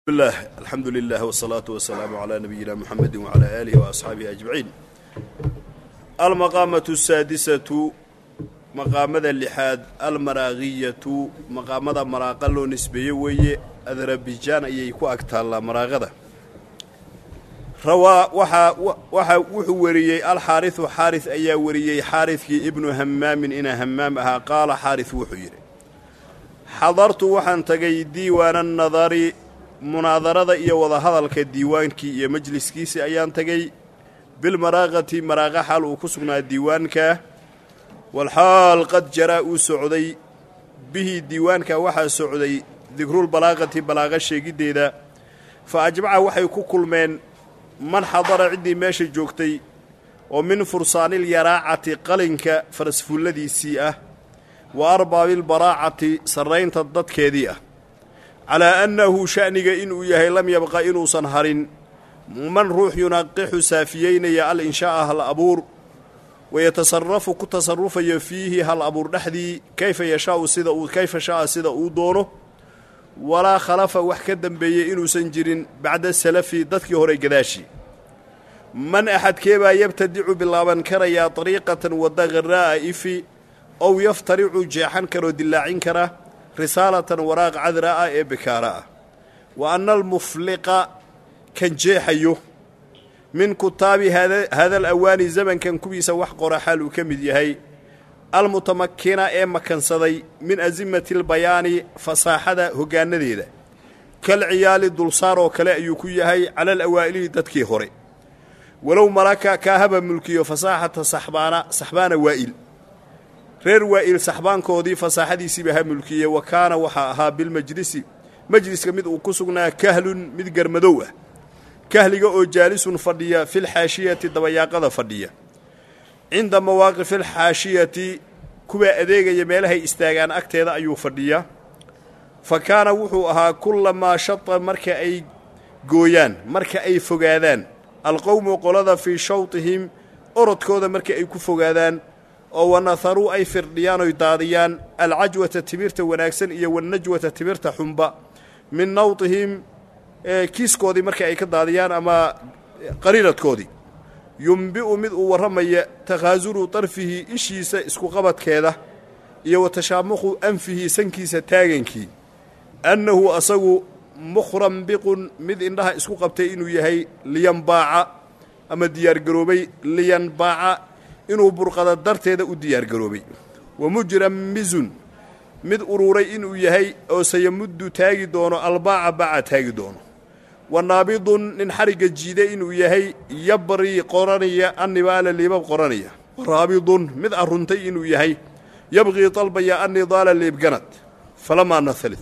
الله الحمد لله والصلاة والسلام على نبينا محمد وعلى آله وأصحابه أجمعين. المقامة السادسة مقامة اللحاد المراغية مقامة مراقل نسبية وهي أذربيجان أيكو أكتال مراغدة روى وحوريي الحارث حارث أي وريي حارث ابن همام إن همامها قال حارث وحيري حضرت وحن تجي ديوان النظر مناظرة إيا وضهذلك الديوانك إيا مجلسكيسي أيان تجي بالمراغة مراغة حال وكسبنا الديوانك والحال قد جراء سعودي به الديوانك وحا سعودي ذكر البلاغة بلاغة الشيء ذا فأجمع وحي كل من حضر عندي ماشي جوكتي ومن فرسان اليراعة قلنك فرسفو الذي سيئة وأرباب البراعة سرين تضد كذيئة على أنه شأنك إنه يهي لم يبقى إنه صنهر من روح ينقح سافيين يأل إنشاء هالأبور ويتصرف كتصرف فيه هالأبور نحذي كيف يشاء سيدا كيف شاء سيدا دونه ولا خلف وحكدا بي إنه سنجر بعد السلف ضدك هوري قداشي من أحد كيبا يبتدع بالله كريا طريقة ودغراء إفي أو يفترع جاحا كرو دلاعين كرا رسالة وراق عذراء بكاراء وأن المفلق كان جيحيه من كتاب هذا الأواني زمن كان كبيس وحقر حال وكمد يهي المتمكنة مكان صدي من أزمة البيان فصاحة هقان ذيذا كالعيال الدلصار وكلا يكويهي على الأوائل تدكي هوري ولو ملكا كاهب ملكي وفصاحة صحبان وائل غير وائل صحبان كودي فصاحة سبها ملكية وكان وحاها بالمجلس مجلس كمد وكسقنا كهل مد قرمدوه كهل أو جالس فردية في الحاشية الضوياقة فردية عند مواقف الحاشية كوا أديك يميلها استاغان أكتاذا أيو فردية فكان وحوها كلما شط مركا أي قويان مركا أي فقادان القوم قلدا في شوطهم أرد كودا مركا أي كفقادان أو نثروا أي فرديان ويداديان العجوة تبيرت وناكسن إيا والنجوة تبيرت حنبا من نوطهم كيس كودي مركا أي كداديان أما قريرة كودي ينبئ مذ ورمي تغازر طرفه إشيس اسكو قبط كذا إيا وتشامخ أنفه سنكيس تاغنكي أنه أصغو مخرمبق مذ إنها اسكو قبتين يهي لينباع أما ديار قروبي لينباع إنه برقد درتيدا وديار قروبي ومجرمز مذ أروري إنه يهي أو سيمد تاغي دونه الباع باع تاغي دونه والنابض ننحرق الجيدة إنه يهي يبري قرانية النبال اللي يبقى قرانية ورابض مذ أرنتي إنه يهي يبغي طلبية النضال اللي بقنت فلما نثلت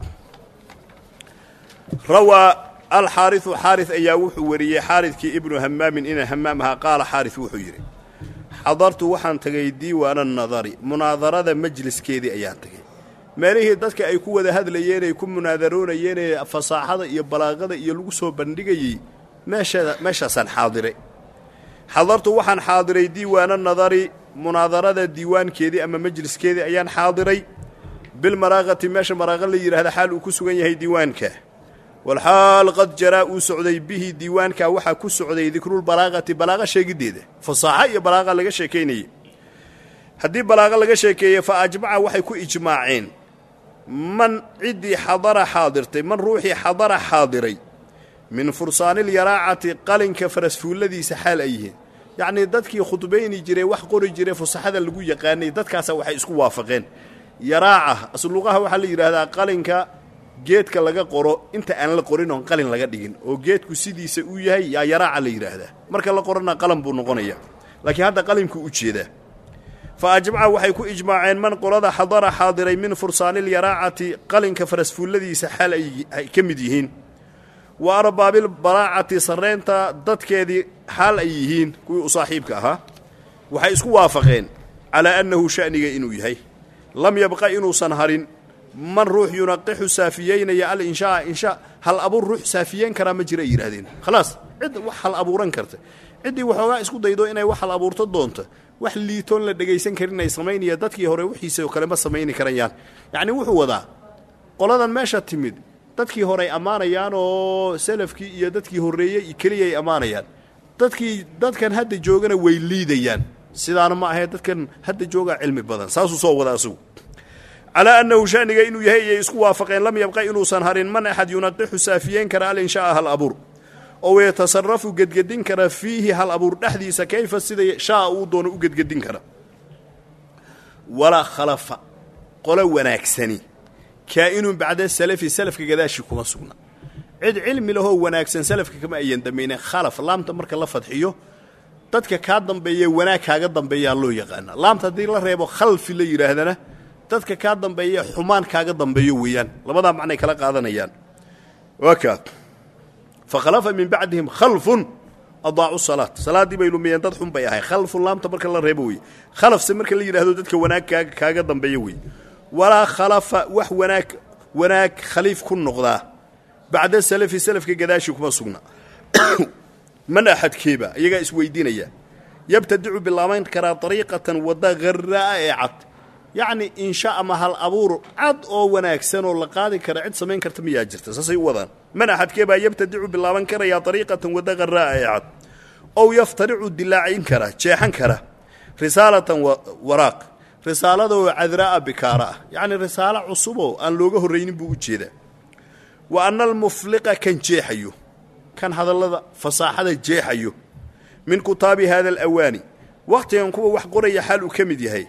روى الحارث حارث أياوح وري حارث كي ابن همام إن همامها قال حارث وحيري حضرت وحن تجيدي وأنا النظري مناظرة مجلس كذي أيان تجي ماليه دتك أي قوة هذا اللي يكون مناظرون يني فصاحة يبلاغة يلوسوا بندقي ماشى سن حاضري حضرت وحن حاضري ديوان النظري مناظرة الديوان كذي أما مجلس كذي أيان حاضري بالمراغة ماشى مراغة اللي هذا حال وكسوين هي ديوانك والحال قد جراء سعودي به ديوانك وحا كسعودي ذكر البلاغة بلاغة شيء جديد فصاحة بلاغة لغا شيكيني هدي بلاغة لغا شيكي فأجمع وحي كو إجماعين من عدي حضر حاضرتي من روحي حضر حاضري من فرسان اليراعة قلن كفرسفو الذي سحال أيه يعني دادكي خطبين جري وحقور جري فصحة اللقو يقاني دادكاسا وحي اسكو وافقين يراعة أصل لغاها وحا اللي يراها قلنك geedka laga qoro inta aan la qorin oo qalin laga dhigin oo geedku sidiisa uu yahay yaa yaraaca la yiraahdaa marka la qorana qalan buu noqonaya laakiin hadda qalimku u jeeda fa ajmaca waxay ku ijmaaceen man qolada hadara haadiray min fursaani yaraacati qalinka farasfuuladiisa xal ay kamid yihiin wa arbaabil baraacati sareenta dadkeedii xal ay yihiin kuwii u saaxiibka ahaa waxay isku waafaqeen ala annahu sha'niga inuu yahay lam yabqa inuu sanharin من روح ينقح سافيين يا الإنشاء هل أبو روح سافيين كرام جري يرهدين خلاص عد وحل أبو رنكرت عدي وحوجا اسكو دايدو إني وحل أبو تدونته وحلي تون لدقيسن كرنا يسمين يدتك هوري وحي سو كلمة سمين كريان يعني وحو وضع قلنا ماشى تمد dadkii hore amaanayaan oo salafkii iyo dadkii horeeyay kaliya amaanayaan dadkan hadda joogana way liidayaan sidaana ma ahayd dadkan hadda jooga cilmi badan saasuu soo wada asugu على أنه شأنك إنه يهي يسكوا وافقين لم يبقى إنه صنهرين من أحد ينقح سافيين كرا الإنشاء هالأبور أو يتصرف قد كرا فيه هالأبور نحديث كيف السيدة شاء ودون قد كرا ولا خلف قلوا وناكسني كائن بعد السلف كقداش كما سونا عد علم له وناكسن سلف كما يندمين خلف لام تمرك الله فتحيه تدك كادم بيه وناك هاقدم بيه الله يغانا لام تدير الله ريبو خلف اللي يراهدنا dadka ka dambeeya xumaan kaaga dambeeyo weeyaan labada macnay kala qaadanayaan waka fakhalafa min ba'dihim khalfun adaa'u salat salaadi bay lumiyeen dad xun bay ahay khalfun laamta marka la reebo way khalaf se marka la yiraahdo dadka wanaag kaaga dambeeyo way wala khalafa wax wanaag khaliif ku noqda ba'da salafka gadaashi kuma sugna man ahad kiba iyaga isweydiinaya yabtadi'u bilaamayn kara tariiqatan wada gharra'at يعني إن شاء ما هالأبور عد أو وناكسن ولا قاضي كرعد سمين كرتم ياجرت ساسي وضان من أحد كيبا يبتدع بالله من كرا يا طريقة ودغ الرائعات أو يفترع الدلاعين كرا شيحن كرا رسالة وراق رسالة عذراء بكارا يعني رسالة عصبه أن لوجه الرين بوجهه وأن المفلقة كان جيحيو كان هذا الذي فصاحة جيحيو من كتاب هذا الأواني وقت ينكو وحقري حال كمدي هي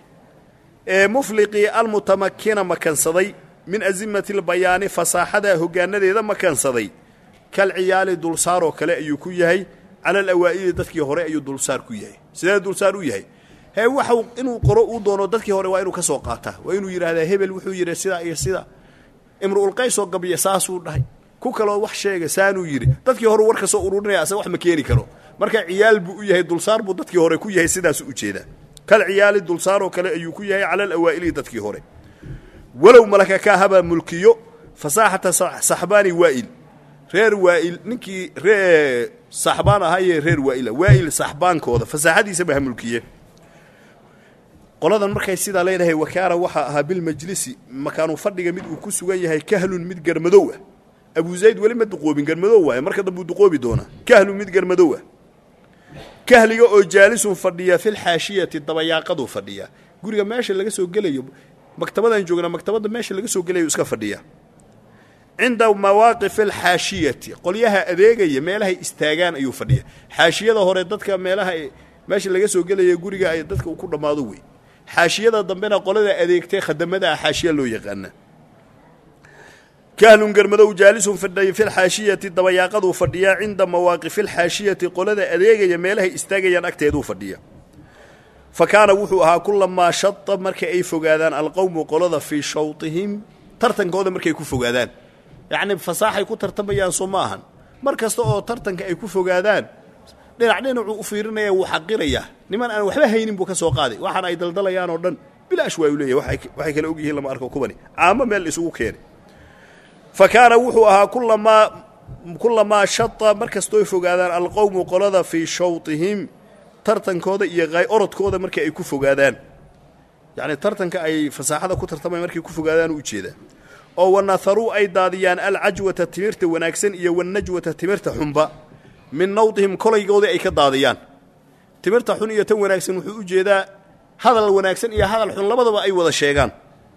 مفلقي المتمكن مكان صدي من أزمة البيان فصاحة هجانة إذا مكان صدي كالعيال دولسار وكلا يكويهي على الأوائل دتك هراء يدولسار كويهي سيدا دولسار ويهي هي وحو إنه قرأوا دونه دتك هراء وإنه كسوقاته وإنه يرى هذا هبل وحو يرى سيدا امرؤ القيس وقبل يساسو ده كوكلو wax sheega saanu yiri dadkii hore warka soo ururinaya asaga wax ma keeni karo marka ciyaal buu yahay dulsaar buu dadkii hore ku yahay sidaas u jeeda kal ciyaal dulsaar oo kale ayuu ku yahay ala al-awaa'ili dadkii hore walaw malaka ka haba mulkiyo fasahata sahbani wa'il reer wa'il ninkii reer sahbaan ahaye reer wa'il sahbaankooda fasahadiisa ba mulkiye qoladan markay sida leedahay wakaara waxa aha bil majlisi makaanu fadhiga mid uu ku sugan yahay kahlun mid garmadow abu zayd wali mid duqoobin garmadow waay marka dambu duqoobi doona kahlu mid garmadow kahliga oo jaalisun fadhiya fil haashiyati dabayaaqadu fadhiya guriga meesha laga soo galayo maktabadan joogna maktabada meesha laga soo galayo iska fadhiya inda mawaqif al haashiyati qoliyaha adeegaya meelaha istaagaan ayuu fadhiya haashiyada hore dadka meelaha meesha laga soo galayo guriga ay dadka ku dhamaado way حاشية ضمنا قلنا أديكتي خدمتها حاشية لو يقنا كهل قرمدو جالس في الحاشية الضوياقض فرديا عند مواقف الحاشية قلنا أديك يميلها استاجيا أكتيدو فرديا فكان وحوها كل ما شط مركي أي فقادان القوم قلنا في شوطهم ترتن قودا مركي يكون فقادان يعني بفصاحة يكون ترتميان صماها مركز ترتن يكون فقادان دhinacna uu fiirinaya uu xaqiraya niman aan waxba haynin buu ka soo qaaday waxaan ay daldalayaan oo dhan bilaash way u leeyahay waxay kala og yihiin lama arko kubani aama meel isugu keenay fakana wuxuu ahaa kullama shatta markastoo fogaadaan alqawm qolada fi shawtihim tartankooda iyo orodkooda markay ay ku fogaadaan yani tartanka ay fasaaxada ku tartamay markay ku fogaadaan u jeeda oo wanatharu ay daadiyaan alajwata timirta wanaagsan iyo wanajwata timirta xumba من نوضهم كل يجودي أي كضاديان تمرت حن يتون وناكسن وحوجدا هذا الوناكسن يا هذا الحن لبض أي وذا شيئان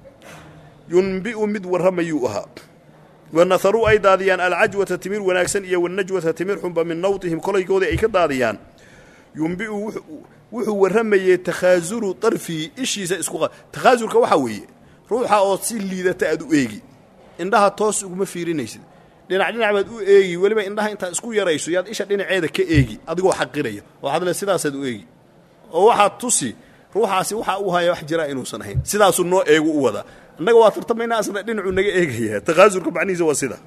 ينبئ مد ورهم يوها والنثروا أي داديان العجوة تمر وناكسن يا والنجوة تمر حنب من نوضهم كل يجودي أي كضاديان ينبئ وحو ورهم يتخازر طرفي إيش يسقى تخازر كوحوي روح أوصل لي ذا تأدو إيجي عندها توس وما فيرينيش dhinac baad u eegi waliba indhaha inta isku yarayso yaad isha dhinaceeda ka eegi adigoo xaqiraya waxaad la sidaas u eegi oo waxa tusi ruuxaasi waxa uu hayo wax jira inuu san ahayn sidaas uu noo eego u wada annaga waa tartamayna asna dhinacu naga eegaya taqaazurka macnihiisa waa sida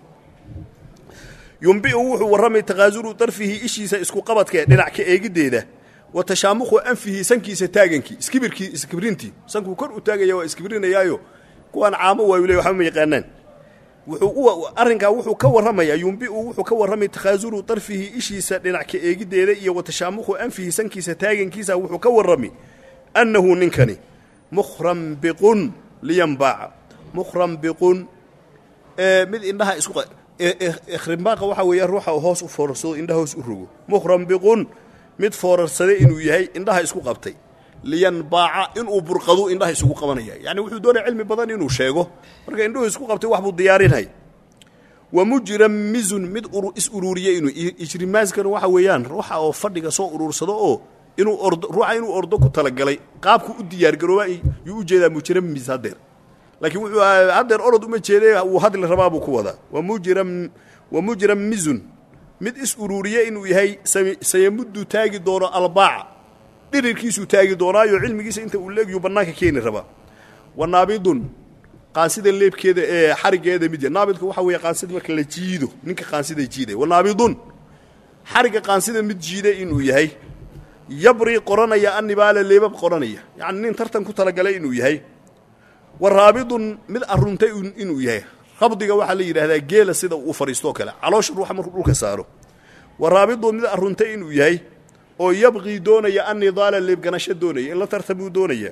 yumbi wuxuu waramay taqaazuru tarfihi ishiisa isku qabadka dhinac ka eegideeda wa tashaamukhu anfihi sankiisa taaganki iskibrinti sanku kor u taagaya waa iskibrinayaayo kuwan caamo waa wiilay waxa ma yaqaanaan wuxuu arrinka wuxuu ka waramaya yumbi wuxuu ka waramay takhazuru tarfihi ishiisa dhinac ka eegideeda iyo watashaamukhu anfihi sankiisa taagankiisa wuxuu ka warami annahu ninkani mukhrambiqun liyanba'a mukhrambiqun mid indhaha isku ikhrimaaqa waxa weeye ruuxa hoos u foorarsado indhaha hoos u rogo mukhrambiqun mid foorarsaday inuu yahay indhaha isku qabtay liyanbaaca inuu burqado indhaha isugu qabanaya yani wuxuu doonay cilmi badan inuu sheego marka indhuhu isku qabtay wax buu diyaarinay ومجرمز مد ururiye inuu ijrimaaskan waxa weeyaan ruuxa oo fadhiga soo urursado oo inuu ruuxa inuu ordo ku talagalay qaabku u diyaar garoobay uu u jeedaa mujramiz hadeer laakiin wuxuu hadeer orod uma jeeday uu hadal rabaa buu ku wada ومجرمز mid ururiye inuu yahay sayamuddu taagi doono albaac dirirkiisu taagi doonaayo cilmigiisa inta uu leegiyo banaanka keeni raba wanaabidun qaasida leebkeeda ee xarigeeda mid naabidku waxa weeye qaasida marka la jiido ninka qaasida jiiday wanaabidun xariga qaasida mid jiiday inuu yahay yabri qoranaya annibaala leebab qoranaya yani nin tartan ku talagalay inuu yahay waraabidun mid aruntay inuu yahay qabdiga waxa la yiraahdaa geela sida uu fariisto kale caloosh ruuxa markuu dhulka saaro waraabidun mid aruntay inuu yahay oo yabqi doonaya annidaala leeb ganasho doonaya in la tartabu doonaya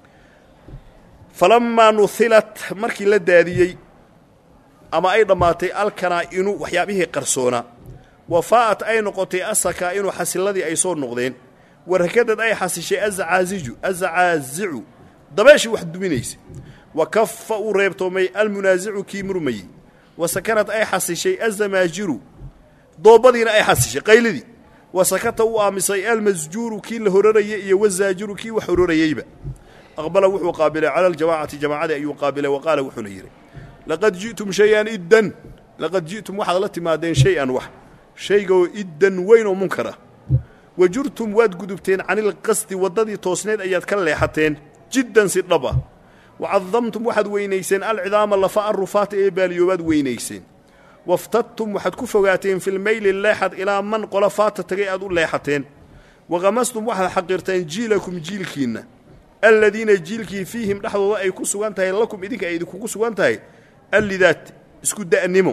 فلما نثلت markii la daadiyay ama ay dhamaatay alkana inuu waxyaabihi qarsoona wafaat ay noqotay asaka inuu xasiladii ay soo noqdeen warakadad ay xasishay azaazi'u dabashi wax duminaysa wakaffa u reebtoomay almunaazi'u kii murmay wasakanat ay xasishay azamaajiru doobadiina ay xasishay qaylidii wasakata u aamisay almasjuuru kii la horarayay iyo wazaajiru kii wax horarayayba أقبل وحو قابل على الجماعة جماعة أيو قابل وقال وحو نيري لقد جئتم شيئا إدا لقد جئتم وحضلت ما دين شيئا وح شيء إدا وين ومنكرة وجرتم واد قدبتين عن القصد وضدي توسنين أيات كالليحتين جدا سربا وعظمتم واحد وينيسين العظام اللفاء الرفات إيبالي واد وينيسين وافتدتم واحد كفواتين في الميل اللاحد إلى من قلفات تريئد اللاحتين وغمستم واحد حقرتين جيلكم جيلكين الذين جيلكي فيهم لحظة أي كسوانتهي لكم إذنك أي كسوانتهي اللذات اسكد النمو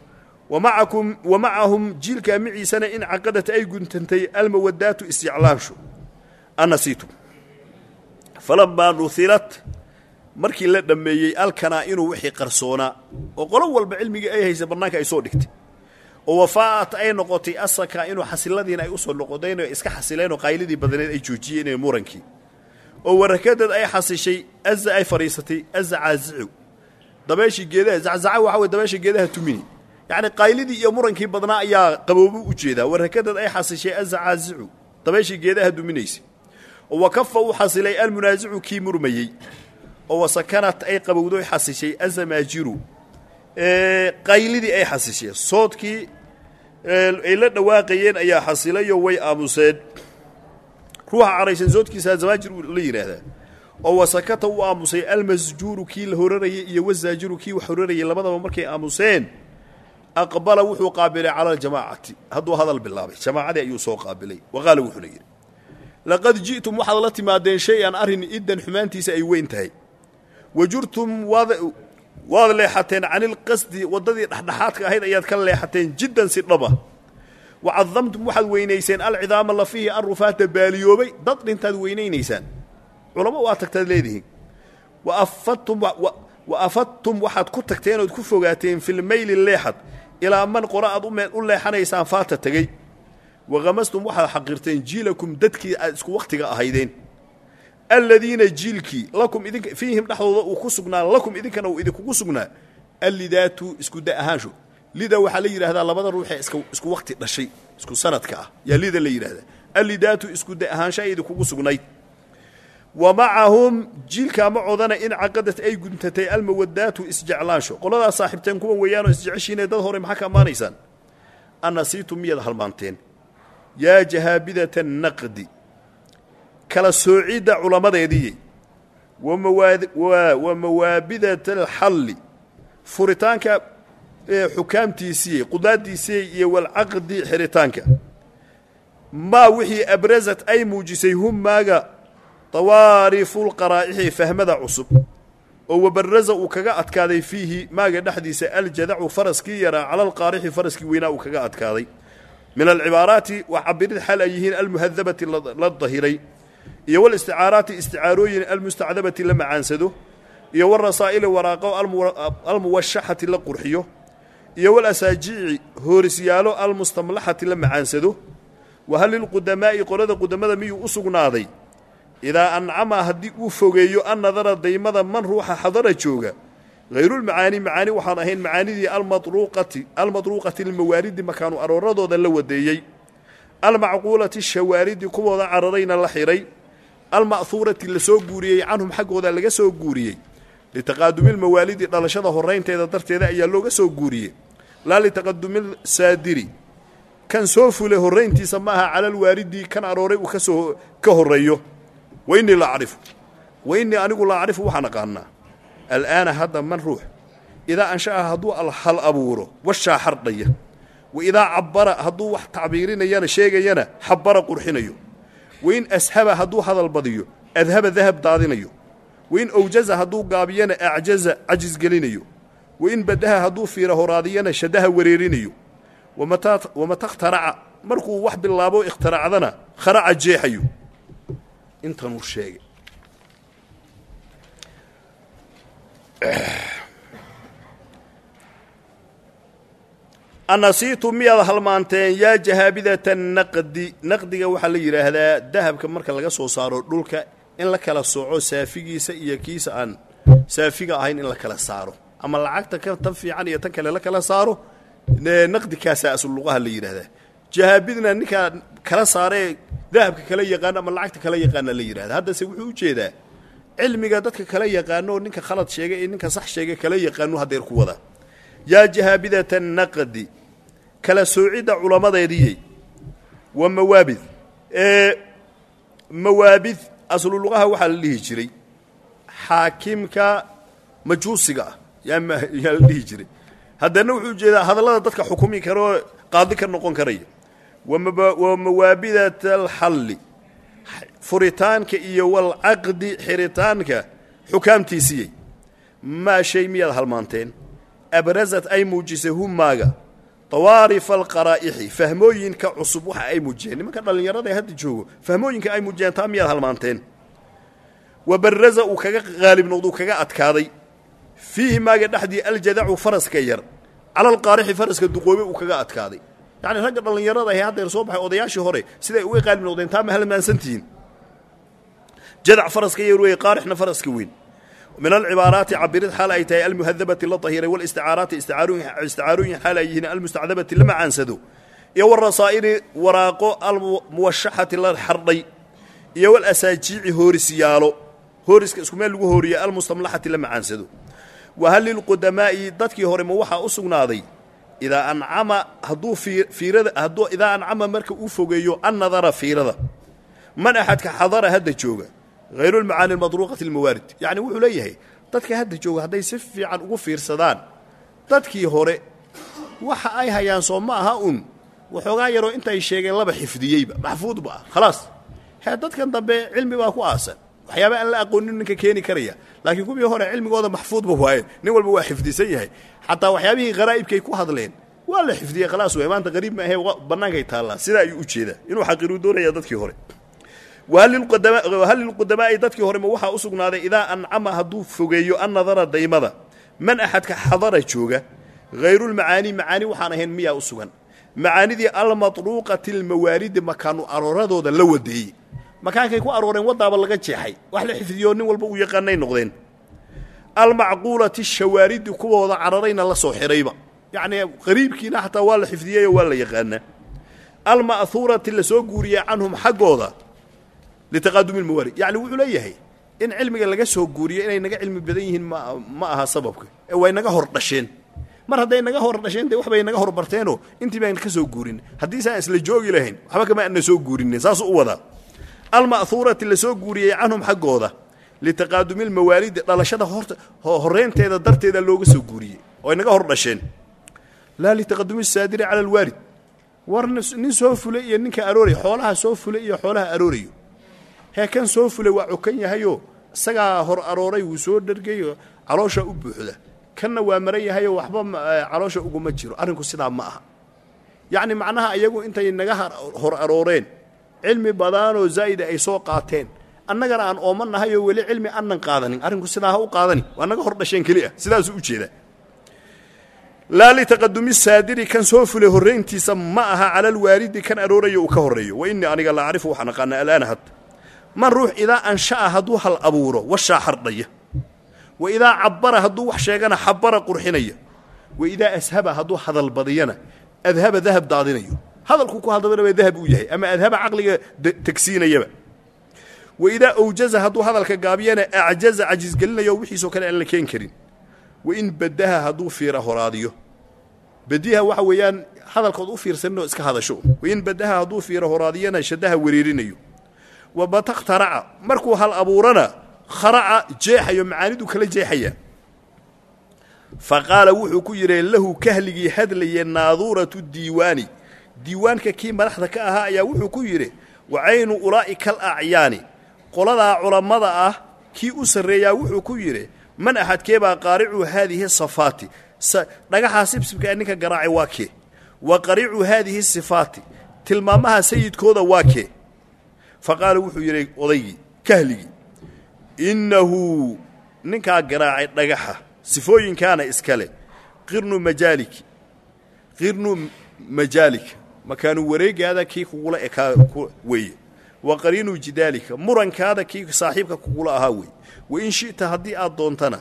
ومعهم جيلك معي سنة إن عقدت أي قنتنتي المودات استعلامشو النسيتم فلما نثلت markii la dhameeyay alkana inuu wixii qarsoona oo qolo walba cilmiga ay haysa barnaanka ay soo dhigtay oo wafaat ay noqotay asaka inuu xasiladiina ay u soo noqdeen oo iska xasileen oo qaylidii badaneed ay joojiyeen murankii oo warakadad ay xasishay azza ay fariisatay azaazi'u dabeeshi geedaha zaazaca waxa way dabeeshi geedaha tumini yaani qaylidii iyo murankii badnaa ayaa qaboobu u jeeda warakadad ay xasishay azaazi'u dabeeshi geedaha duminaysa oo wakaffa u xasilay almunaazi'u kii murmayay oo sakanat ay qabowdo xasishay azamaajiru qaylidii ay xasishay soodkii ay la dhawaaqayeen ayaa xasilayo way aamuseen ruuxa caraysan soodkiisa azamaajiru la yiraahdaa oo wasakata u aamusay almasjuuru kii la horarayay iyo wasaajiru kii wax horarayay labadaba markay aamuseen aqbala wuxuu qaabilay cala aljamaacati hadduu hadal bilaabay jamaacadii ayuu soo qaabilay waqaala wuxuu yiri laqad ji'tum waxaad la timaadeen shay-an arrin iddan xumaantiisa ay weyn tahay وجرتم واض ليحتين عن القصد وضدي دحدحاتك اهيد اياد كان ليحتين جدا سدبا وعظمتم واحد وينيسان العظام الله فيه الرفات باليوبي ضد انتاد وينيسان علماء واتكتاد ليدهين وافدتم واحد كتكتين ودكفوغاتين في الميل الليحد الى من قراء ام ليحنيسان فات تغي وغمستم واحد حقرتين جيلكم ددكي اسكو وقتيغا اهيدين الذين جيلكي لكم إذن فيهم نحو وكسقنا لكم إذن كانوا إذن كسقنا اللي ذاتو اسكو دا أهانشو لذا وحالي هذا لبدا روحي اسكو وقت الشيء اسكو سنة كا يا لذا اللي هذا اللي ذاتو اسكو دا أهانشا إذن كسقنا ومعهم جيلك معوضنا إن عقدت أي قنتتي المودات اسجعلانشو قل هذا صاحبتين كون ويانو اسجعشين يدهور محكا ما نيسان أنا سيتم مية هالمانتين يا جهابدة النقد كلا سعيدة علماء وموابدة الحل فريتانك حكامتي سي قضاتي سي والعقد حريتانك ما وحي أبرزت أي موجسيهم ماغا طوارف القرائح فهمذا عصب وبرزوا وكغا أتكاذي فيه ماغا نحديث الجدع فرسكي يرى على القارح فرسكي وينا وكغا أتكاذي من العبارات وعبر الحل أيهين المهذبة للظهيرين iyo wal isticaaraati isticaarooyin almustacdabati lama aansado iyo warasaail waraaqo almuwashahati la qurxiyo iyo walasaajici hoorisyalo almustamlahati la macaansado wahal lilqudamaa'i qolada qudamada miyuu u sugnaaday idaa ancama haddii uu fogeeyo an nadara daymada man ruuxa xadara jooga hayrulmacaani macaani waxaan ahayn macaanidii almadruuqati almawaaridi makaanu arooradooda la wadeeyey almacquulati shawaaridi kuwooda cararayna la xihay alma'huurati la soo guuriyey canhum xaggooda laga soo guuriyey litaqaadumi lmawaalidi dhalashada horraynteeda darteeda ayaa looga soo guuriyey laa litaqadumi saadiri kan soo fulay horrayntiisa ma aha cala alwaalidi kan arooray uu ka horreeyo wainii la acrifu wainii anigu la acrifu waxaan aqaanaa al'aana hadda man ruux idaa ansha'a hadduu hal abuuro washaa xardhaya wa idaa cabbara hadduu wax tacbiirinayana sheegayana xabbara qurxinayo wain ashaba hadduu hadal badiyo adhaba dahab daadinayo wain awjaza hadduu gaabiyana acjaza cajis gelinayo wain badaha hadduu fiira horaadiyana shadaha wareerinayo wamata ikhtaraca markuu wax bilaabo ikhtaracdana kharaca jeexayo intanuu sheegay anasiitu miyaad halmaanteen yaa jahaabidata naqdi naqdiga waxaa la yidhaahdaa dahabka marka laga soo saaro dhulka in la kala sooco saafigiisa iyo kiisa aan saafiga ahayn in la kala saaro ama lacagta ka tan fiican iyo tan kale la kala saaro naqdikaasaa asluqaha la yidhaahdaa jahaabidna ninkaa kala saaree dahabka kala yaqaano ama lacagta kala yaqaana la yidhahda haddase wuxuu u jeedaa cilmiga dadka kala yaqaano ninka khalad sheegay iyo ninka sax sheegay kala yaqaano hadeer ku wada yaa jahaabidata naqdi kala soocidda culamadeediyey wa mawaabid mawaabid asluqaha waxaa la dhihi jiray xaakimka majuusiga ah yaa la dhihi jiray haddana wuxuu jeedaa hadallada dadka xukumi karoo qaadi ka noqon karaya wa mawaabidata alxalli furitaanka iyo walcaqdi xiritaanka xukaamtiisiyey maa shay miyaad halmaanteen abrazat ay muujisay humaaga tawaarifa alqaraa'ixi fahmooyinka cusub waxa ay muujiyeen nimanka dhallinyarada ee hadda joogo fahmooyinka ay muujiyeen taa miyaad halmaanteen wa baraza uu kaga qaalib noqdo uu kaga adkaaday fiihi maaga dhexdii aljadacu faraska yar cala alqaarixi faraska duqoobe uu kaga adkaaday yacni ragga dhallinyarada ee haddeer soo baxay odayaashii hore siday uga qaalib noqdeen taa ma halmaansantihiin jadac faraska yar weeye qaarixna faraska weyn min alcibaaraati cabirid xaal ay tahay almuhadabati la tahiray walisticaaraati isticaarooyin xaal ay yihiin almustacdabati la macaansado iyo warasaa'ili waraaqo almuwashaxati la xardhay iyo walasaajiici hoorisyaalo hooriska isku meel lagu hooriye almustamlaxati la macaansado wahal lilqudamaa'i dadkii hore ma waxaa u sugnaaday idaa ancama hadduu idaa ancama marka uu fogeeyo annadara fiirada man axadka xadara hadda jooga hayru lmacaani almadruuqati almawaarid yacni wuxuu leeyahay dadka hadda jooga hadday si fiican ugu fiirsadaan dadkii hore waxa ay hayaan soo ma aha un waxoogaa yaroo intay sheegeen laba xifdiyeyba maxfuudba ah khalaas hee dadkan dambe cilmi baa ku aasan waxyaaba aan la aqoonin ninka keeni karaya laakiin kuwii hore cilmigooda maxfuudba waaye nin walba waa xifdisan yahay xataa waxyaabihii qaraa'ibkay ku hadleen waa la xifdiyey khalaas wey maanta qariib ma ahee bannaankay taallaa sidaa ayuu u jeedaa inuu xaqiiruu doonaya dadkii hore wahal lilqudamaa'i dadkii hore ma waxaa u sugnaaday idaa ancama hadduu fogeeyo annadara daymada man axadka xadara jooga hayrulmacaani macaani waxaan ahayn miyaa u sugan macaanidii almadruuqati almawaaridi makaanu arooradooda la wadeeyey makaankay ku arooreen waddaaba laga jeexay wax la xifdiyo nin walba uu yaqaanay noqdeen almacquulati shawaaridi kuwooda cararayna la soo xidhayba yacnii qariibkiina xataa waa la xifdiyeyoo waa la yaqaanaa alma'huurati la soo guuriyey canhum xaggooda litaqaadumi lmawaarid yacni wuxuu leeyahay in cilmiga laga soo guuriyo inay naga cilmi badan yihiin ma aha sababka ee way naga hor dhasheen mar hadday naga hor dhasheen dee waxbay naga hor barteenoo intii baan ka soo guurin haddii saan isla joogi lahayn waxba kama ana soo guurinin saasuu u wadaa alma'huurati la soo guuriyey canhum xaggooda litaqaadumi lmawaalidi dhalashada horreynteeda darteeda looga soo guuriyey oo ay naga hor dhasheen laa litaqadumi saadiri cala alwaalid war nin soo fulay iyo ninka arooraya xoolaha soo fulay iyo xoolaha aroorayo hee kan soo fulay waa cokan yahayoo isagaa hor arooray wuu soo dhergayo caloosha u buuxda kanna waa maran yahayoo waxba caloosha uguma jiro arrinku sidaa ma aha yacni macnaha iyagu intay naga hor arooreen cilmi badanoo zaa'ida ay soo qaateen annagana aan oomanahay oo weli cilmi aanan qaadanin arrinku sidaa ha u qaadani waa naga hor dhasheen keliya sidaasuu u jeedaa laa litaqadumi saadiri kan soo fulay horrayntiisa ma aha cala alwaalidi kan aroorayo uu ka horreeyo wa innii aniga la acrifu waxaan aqaanaa alaana hadda man ruux idaa ansha'a hadduu hal abuuro washaa xardhaya wa idaa cabbara hadduu wax sheegana xabbara qurxinaya wa idaa ashaba hadduu hadal badiyana adhaba dahab daadinayo hadalku ku hadabana waa dahab uu yahay ama adhaba caqliga tagsiinayaba wa idaa awjaza hadduu hadalka gaabiyana acjaza cajisgelinayo wixiisoo kale aan la keen karin wa in badaha hadduu fiira horaadiyo badiha waxa weeyaan hadalkood u fiirsanoo iska hadasho wa in badaha hadduu fiira horaadiyana shadaha wereerinayo wa bataqtaraca markuu hal abuurana kharaca jeexayo macaanidu kala jeexaya faqaala wuxuu ku yidhi lahu kahligii hadlaye naaduuratu diiwaani diiwaanka kii madaxda ka ahaa ayaa wuxuu ku yidhi wa caynu ulaa'ika alacyaani qoladaa culammada ah kii u sarreeyaa wuxuu ku yidhi man axadkeebaa qaaricuu haadihi safaati dhagaxaa sibsibkaa ninka garaacay waa kee wa qaricuu haadihi sifaati tilmaamaha sayidkooda waa kee fa qaala wuxuu yidhi odaygii kahligii innahu ninkaa garaacay dhagaxa sifooyinkaana iskale qirnu majaalika makaanu wareegaada kii kugula ekaa weeye wa qariinu jidaalika murankaada kii saaxiibka kugula ahaa weeye wa in shi'ta haddii aad doontana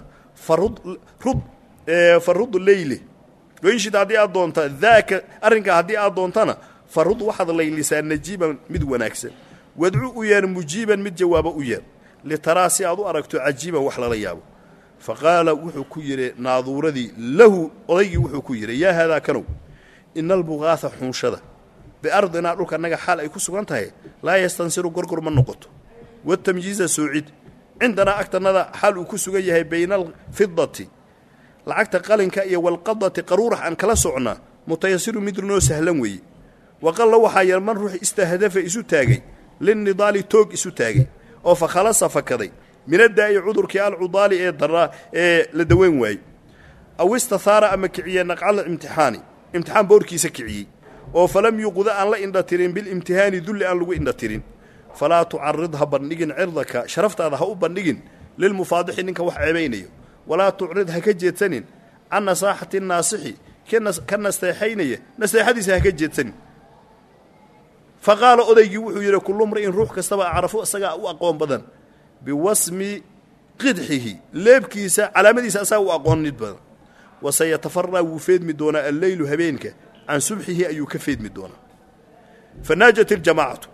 farud leyle wain shi'ta haddii aad doonta daaka arrinkaa haddii aad doontana farud waxaad laylisaa najiiban mid wanaagsan wadcu u yeer mujiiban mid jawaabo u yeer litaraa si aad u aragto cajiiban wax lala yaabo fa qaala wuxuu ku yidhi naaduuradii lahu odaygii wuxuu ku yidhi yaa haadaa kanow ina albugaatha xuunshada biardinaa dhulka annaga xaal ay ku sugan tahay laa yastansiru gorgor ma noqoto watamyiiza soocid cindanaa agtannada xaal uu ku sugan yahay bayna alfidati lacagta qalinka iyo walqadati qaruurax aan kala socnaa mutayasiru mid noo sahlan weeye waqalla waxaa yar man ruux istahdafa isu taagay linnidaali toog isu taagay oo fa khalasa fakaday minadaa'i cudurkii alcudaali ee daraa ee la daweyn waayey aw istahaara ama kiciye naqcala imtixaani imtixaan boorkiisa kiciyey oo falam yuqda aan la indha tirin bilimtihaani dulli aan lagu indha tirin falaa tucarid ha bandhigin cirdaka sharaftaada ha u bandhigin lilmufaadixi ninka wax ceebaynayo walaa tucrid ha ka jeedsanin can nasaaxati naasixi ka nasteexaynaya nasteexadiisa ha ka jeedsanin fa qaala odaygii wuxuu yidhi kullu mri'in ruux kastaba acrafu isagaa u aqoon badan biwasmi qidxihi leebkiisa calaamadiisa asaga u aqoonnid badan waseyatafaraa wuu feedmi doonaa alleylu habeenka can subxihi ayuu ka feedmi doonaa fanaajat iljamaacatu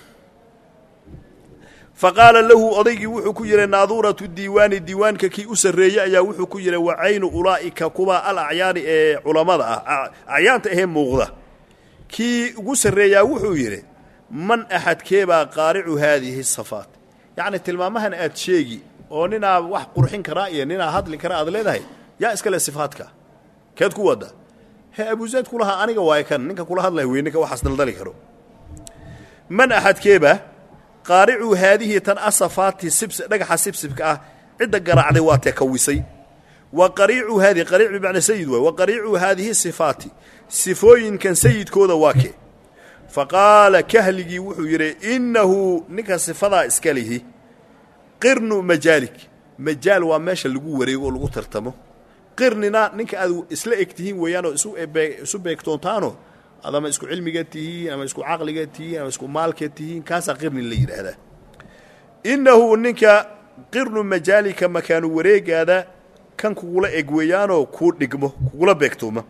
fa qaala lahu odaygii wuxuu ku yidhi naaduuratu diiwaani diiwaanka kii u sarreeyey ayaa wuxuu ku yidhi wa caynu ulaa'ika kuwa alacyaani ee culammada ah acyaanta ahee muuqda kii ugu sarreeyaa wuxuu yidhi man axadkeebaa qaaricu haadihi safaat yacni tilmaamahan aad sheegi oo ninaa wax qurxin karaa iyo ninaa hadli kara aad leedahay yaa iskale sifaadka keed ku wadda he abuzayd kulahaa aniga waaye kan ninka kula hadlaya wey ninka waxaas daldali karo man axadkeeba qaaricuu haadihii tan asafaati dhagaxa sibsibka ah cidda garaacday waa tekawisay wa qariicuu haadihi qariic bimacnaa sayid waay wa qariicuu haadihi sifaati sifooyinkan sayidkooda waa kee fa qaala kahligii wuxuu yidhi innahu ninka sifadaa iska lihi qirnu majaalik majaal waa meesha lagu wareego oo lagu tartamo qirnina ninka aad isla eg tihiin weeyaanoo isu beegtoontaano ad ama isku cilmiga tihiin ama isku caqliga tihiin ama isku maalka tihiin kaasaa qirnin la yidhaahdaa innahu ninka qirnu majaalika makaanu wareegaada kan kugula eg weeyaanoo kuu dhigmo kugula beegtooma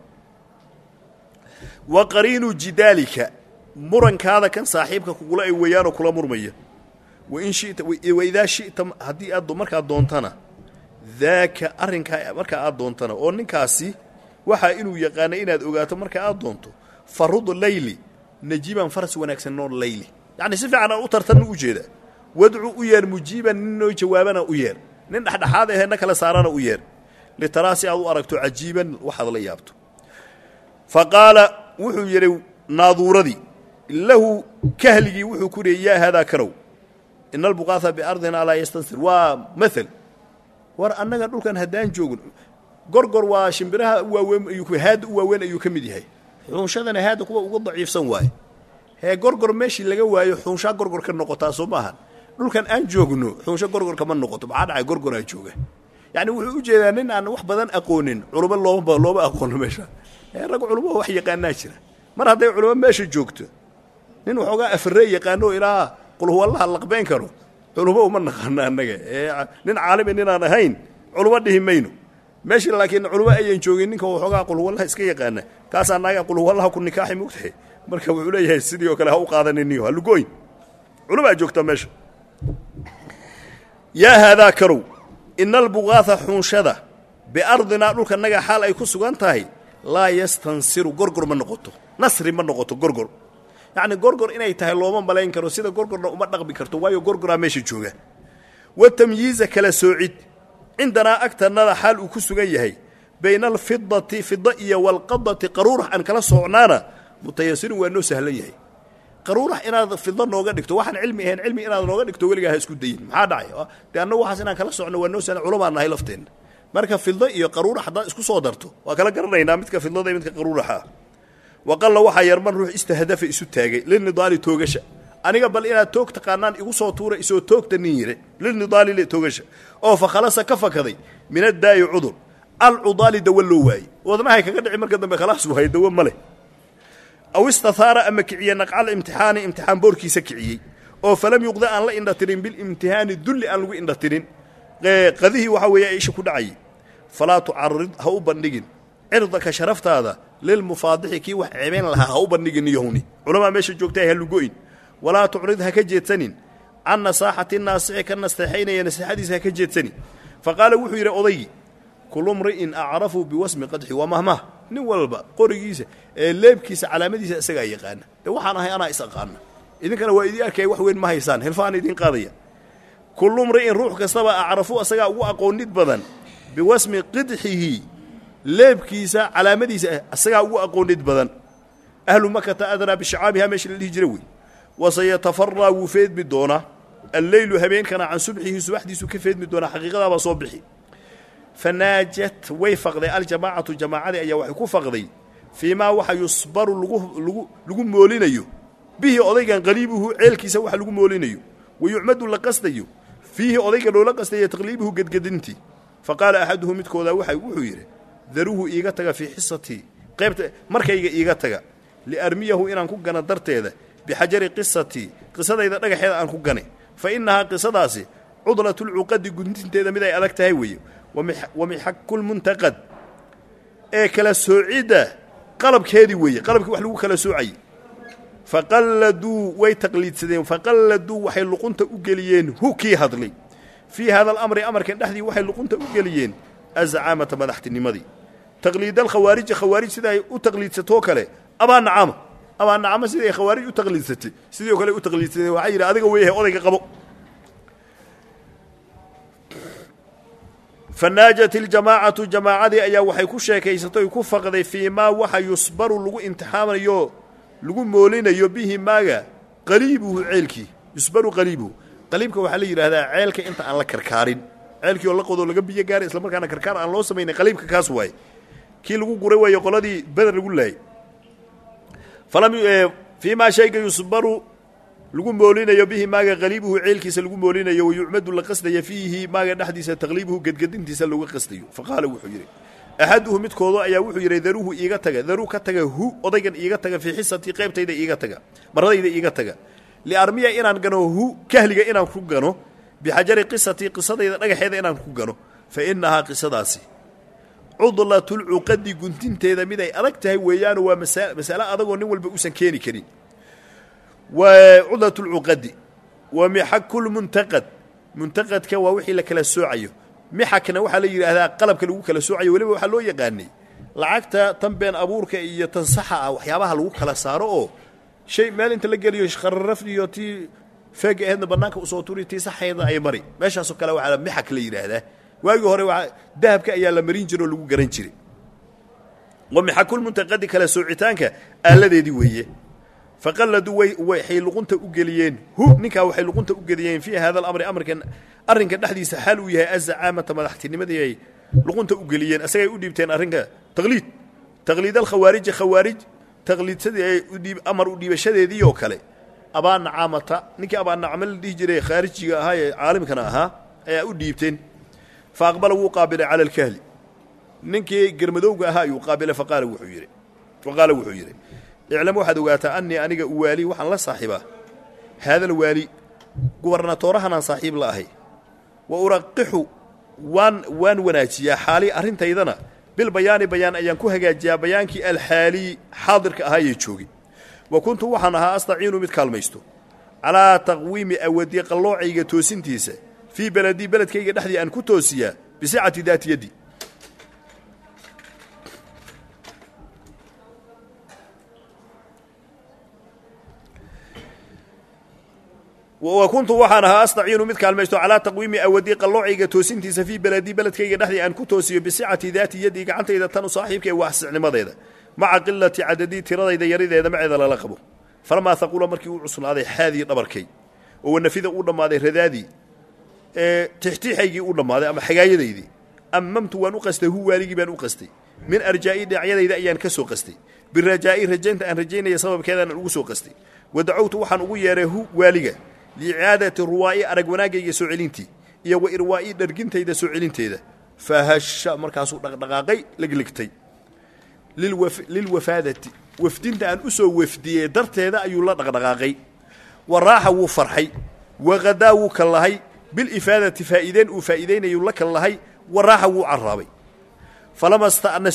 wa qariinu jidaalika murankaada kan saaxiibka kugula eg weeyaanoo kula murmaya waidaa shita haddii aad markaad doontana daaka arrinkaa markaa aad doontana oo ninkaasi waxaa inuu yaqaana inaad ogaato markaa aad doonto farud layli najiiban faras wanaagsan noo layli yacni si fiican aan u tartanna u jeeda wadcu u yeer mujiiban nin noo jawaabana u yeer nin dhexdhexaad aheenna kala saarana u yeer litaraa si aad u aragto cajiiban waxaad la yaabto fa qaala wuxuu yidhi naaduuradii lahu kahligii wuxuu ku yihi yaa haadaa karow ina albuqaatha biardina laa yastansir waa maal war annaga dhulkan haddaan joogin gorgor waa shimbiraha waaweyn haadda u waaweyn ayuu ka mid yahay xuunshadana haadda kuwa uga daciifsan waaye hee gorgor meeshii laga waayo xuunshaa gorgor ka noqotaa soo maahan dhulkan aan joogno xunsho gorgor kama noqoto maxaa dhacay gorgor ay jooga yani wuxuu u jeedaa nin aan wax badan aqoonin culimo looba aqoono meesha rag culimo wax yaqaanaa jira mar hadday culimo meesha joogto nin waxoogaa afrey yaqaano ilaa qul huwallaha laqbeen karo culimo uma naqaana annaga nin caalimi ninaan ahayn culimo dhihi mayno meesha laakiin culimo ayaan joogin ninka waxoogaa qul huwallaha iska yaqaana kaasaa naga qul huwallaha ku nikaaxi mugtahay marka wuxuu leeyahay sidii oo kale ha u qaadaniniyo ha lugoyn culumaa joogta meesha yaa haadaa karow ina albugaatha xuunshada biardinaa dhulkanaga xaal ay ku sugan tahay laa yastansiru gorgor ma noqoto nasri ma noqoto gorgor yacni gorgor inay tahay looma malayn karo sida gorgorna uma dhaqmi karto waayo gorgoraa meesha jooga watamyiiza kala soocid cindanaa agtannada xaal uu ku sugan yahay bayna alfidati fida iyo waalqadati qaruurax aan kala soocnaana mutayasirin waa noo sahlan yahay qaruurax inaad fida nooga dhigto waxaan cilmi ahayn cilmi inaad nooga dhigto weligaa ha isku dayin maxaa dhacay dee annagu waxaas inaan kala socno waa noo sahlan culamaan nahay lafteenna marka fida iyo qaruurax haddaad isku soo darto waa kala garanaynaa midka fidada iyo midka qaruuraxa ah waqalla waxaa yar man ruux istahdafa isu taagay lilnidaali toogasha aniga bal inaad toog taqaanaan igu soo tuura isoo toogta nin yire lilnidaali toogasha oo fa khalasa ka fakaday min addaa'i cudur alcudaali dawa loo waayey wadnahay kaga dhici marka dambe khalaas wahay dawa ma leh aw istathaara ama kiciye naqcal imtixaani imtixaan boorkiisa kiciyey oo falam yuqda aan la indhatirin bilimtihaani dulli aan lagu indhatirin qadihii waxaa weeye isha ku dhacayay falaa tucarid ha u bandhigin cirdaka sharaftaada lilmufaadixi kii wax ceebayn lahaa ha u bandhigin yowni culamaa meesha joogtahay ha lugoyn walaa tucrid ha ka jeedsanin can nasaaxati naasixi ka nasteexaynaya naseexadiisa ha ka jeedsanin faqaala wuxuu yidhi odaygii kullu mri'in acrafu biwasmi qadxi waa mahmah nin walba qorigiisa ee leebkiisa calaamadiisa isagaa yaqaana dee waxaan ahay anaa is aqaana idinkana waa idii arkaya wax weyn ma haysaan hilfaan idiin qaadaya kullu mri'in ruux kastaba acrafu asagaa ugu aqoonnid badan biwasmi qidxihi leebkiisa calaamadiisa asagaa ugu aqoonnid badan ahlu makata adraa bishacaabihaa meesha la dhihi jira wey wasayatafaraa wuu feedmi doonaa alleylu habeenkana can subxihi subaxdiisu ka feedmi doonaa xaqiiqadaabaa soo bixi fanaajat way faqday aljamaacatu jamaacadii ayaa waxay ku faqday fii maa waxa yusbaru lagu moolinayo bihi odaygan qaliibuhu ceelkiisa waxa lagu moolinayo wayucmadu la qasdayo fiihi odayga loola qasdayo taqliibuhu gedgedintii faqaala axaduhu midkooda wuxuu yidhi daruuhu iiga taga fii xisatii qaybta markayga iiga taga liarmiyahu inaan ku gana darteeda bixajari qisatii qisadayda dhagaxeeda aan ku gane fa innahaa qisadaasi cudlatulcuqadi gundinteeda mid ay adag tahay weeye wamixakulmuntaqad ee kala soocidda qalabkeedii weeye qalabkii wax lagu kala soocayey faqalladuu way taqliidsadeen faqalladuu waxay luqunta u geliyeen hu kii hadlay fii hada alamri amarkan dhexdii waxay luqunta u geliyeen azcaamata madaxtinimadii taqliidalkhawaariji khawaarij sida ay u taqliidsatoo kale abaanacama siday khawaarij u taqliidsatay sidii o kale u taqliidsadeen waxaa yidhi adiga weeyahay odayga qabo fanaajat iljamaacatu jamaacadii ayaa waxay ku sheekaysatay ku faqday fii maa waxa yusbaru lagu imtixaamayo lagu moolinayo bihi maaga qaliibuhu ceelkii yusbaru qaliibuhu qaliibka waxaa la yidhaahdaa ceelka inta aan la karkaarin ceelkii oo la qodoo laga biyo gaaray isla markaana karkaar aan loo samaynay qaliibka kaas waaye kii lagu guray waayo qoladii beder lagu laayay fii maa shayga yusbaru lagu moolinayo bihi maaga qaliibuhu ceelkiisa lagu moolinayo wayucmadu la qasdaya fiihi maaga dhexdiisa taqliibuhu gedgedintiisa looga qasdayo faqaala wuxuu yidhi axaduhu midkooda ayaa wuxuu yidhi daruuhu iiga taga daruu ka taga hu odaygan iiga taga fii xisatii qaybtayda iiga taga maradayda iiga taga liarmiya inaan gano hu kahliga inaan ku gano bixajari qisatii qisadayda dhagaxeeda inaan ku gano fa innahaa qisadaasi cudlatulcuqadi guntinteeda mid ay adag tahay weeyaano waa masale adagoo nin walba uusan keeni karin cudlatulcuqadi wa mixakulmuntaqad muntaqadka waa wixii la kala soocayo mixakna waxaa la yidhaahdaa qalabka lagu kala soocayo weliba waxaa loo yaqaanay lacagta tan been abuurka iyo tan saxa ah waxyaabaha lagu kala saaro oo shay meel inta la geliyo qararaf iyo tii feega aheedna bannaanka usoo turi tii saxayda ay mari meeshaasoo kale waxaa mixak la yidhaahdaa waagii hore dahabka ayaa la marin jiray oo lagu garan jiray wa mixakulmuntaqadi kala soocitaanka aaladeedii weeye faqalladuu waxay luqunta u geliyeen hu ninkaa waxay luqunta u geliyeen fii hada alamri arrinka dhexdiisa xaal uu yahay azacaamata madaxtinimadii ay luqunta u geliyeen asagay u dhiibteen arrinka taqliidalkhawaariji khawaarij taqliidsadii ay amar u dhiibashadeedii oo kale abaa nacamata ninkii abaa nacama la dhihi jiray khaarijiga ahaa ee caalimkana ahaa ayaa u dhiibteen fa aqbala wuu qaabilay cala alkahli ninkii garmadowga ahaa ayuu qaabilay faqaala wuxuu yidhi iclam waxaad ogaataa annii aniga uwaali waxaan la saaxiibaa haada alwaali gubernatoorahanaan saaxiib la ahay wa uraqixu waan wanaajiyaa xaalii arrintaydana bilbayaani bayaan ayaan ku hagaajiyaa bayaankii alxaalii xaadirka ahaayee joogay wa kuntu waxaan ahaa astaciinu mid kaalmaysto calaa taqwiimi awadi qalloocayga toosintiisa fii beledii beledkayga dhexdii aan ku toosiyaa bisicati daati yaddi wa kuntu waxaan ahaa astaciinu mid kaalmaysto calaa taqwiimi awadii qalloocayga toosintiisa fii beledii beledkayga dhexdii aan ku toosiyo bisicati daati yaddii gacantayda tan u saaxiibka ee waxsicnimadeeda maca qilati cadadii tiradayda yarideeda maceeda lala qabo falamaa haquula markii uu cuslaaday xaadii dhabarkay oo wanafida uu dhammaaday radaadii tixtiixaygii u dhammaaday ama xagaayadaydii ammamtu waan u qastay hu waaligii baan u qastay min arjaa'i dhinacyadayda ayaan ka soo qastay birajaa'i rajaynta aan rajaynaya sababkeedaan ugu soo qastay wadacowtu waxaan ugu yeeray hu waaliga liicaadati ruwaa'i arag wanaaggayga soo celintii iyo wa irwaa'i dhargintayda soo celinteeda fahasha markaasuu dhaqdhaqaaqay legligtay lilwafaadati wafdinta aan u soo wafdiyey darteeda ayuu la dhaqdhaqaaqay wa raaxa wuu farxay waqadaa wuu kallahay bilifaadati faa'iideen uu faa'iidaynayuu la kallahay wa raaxa wuu carraabay falama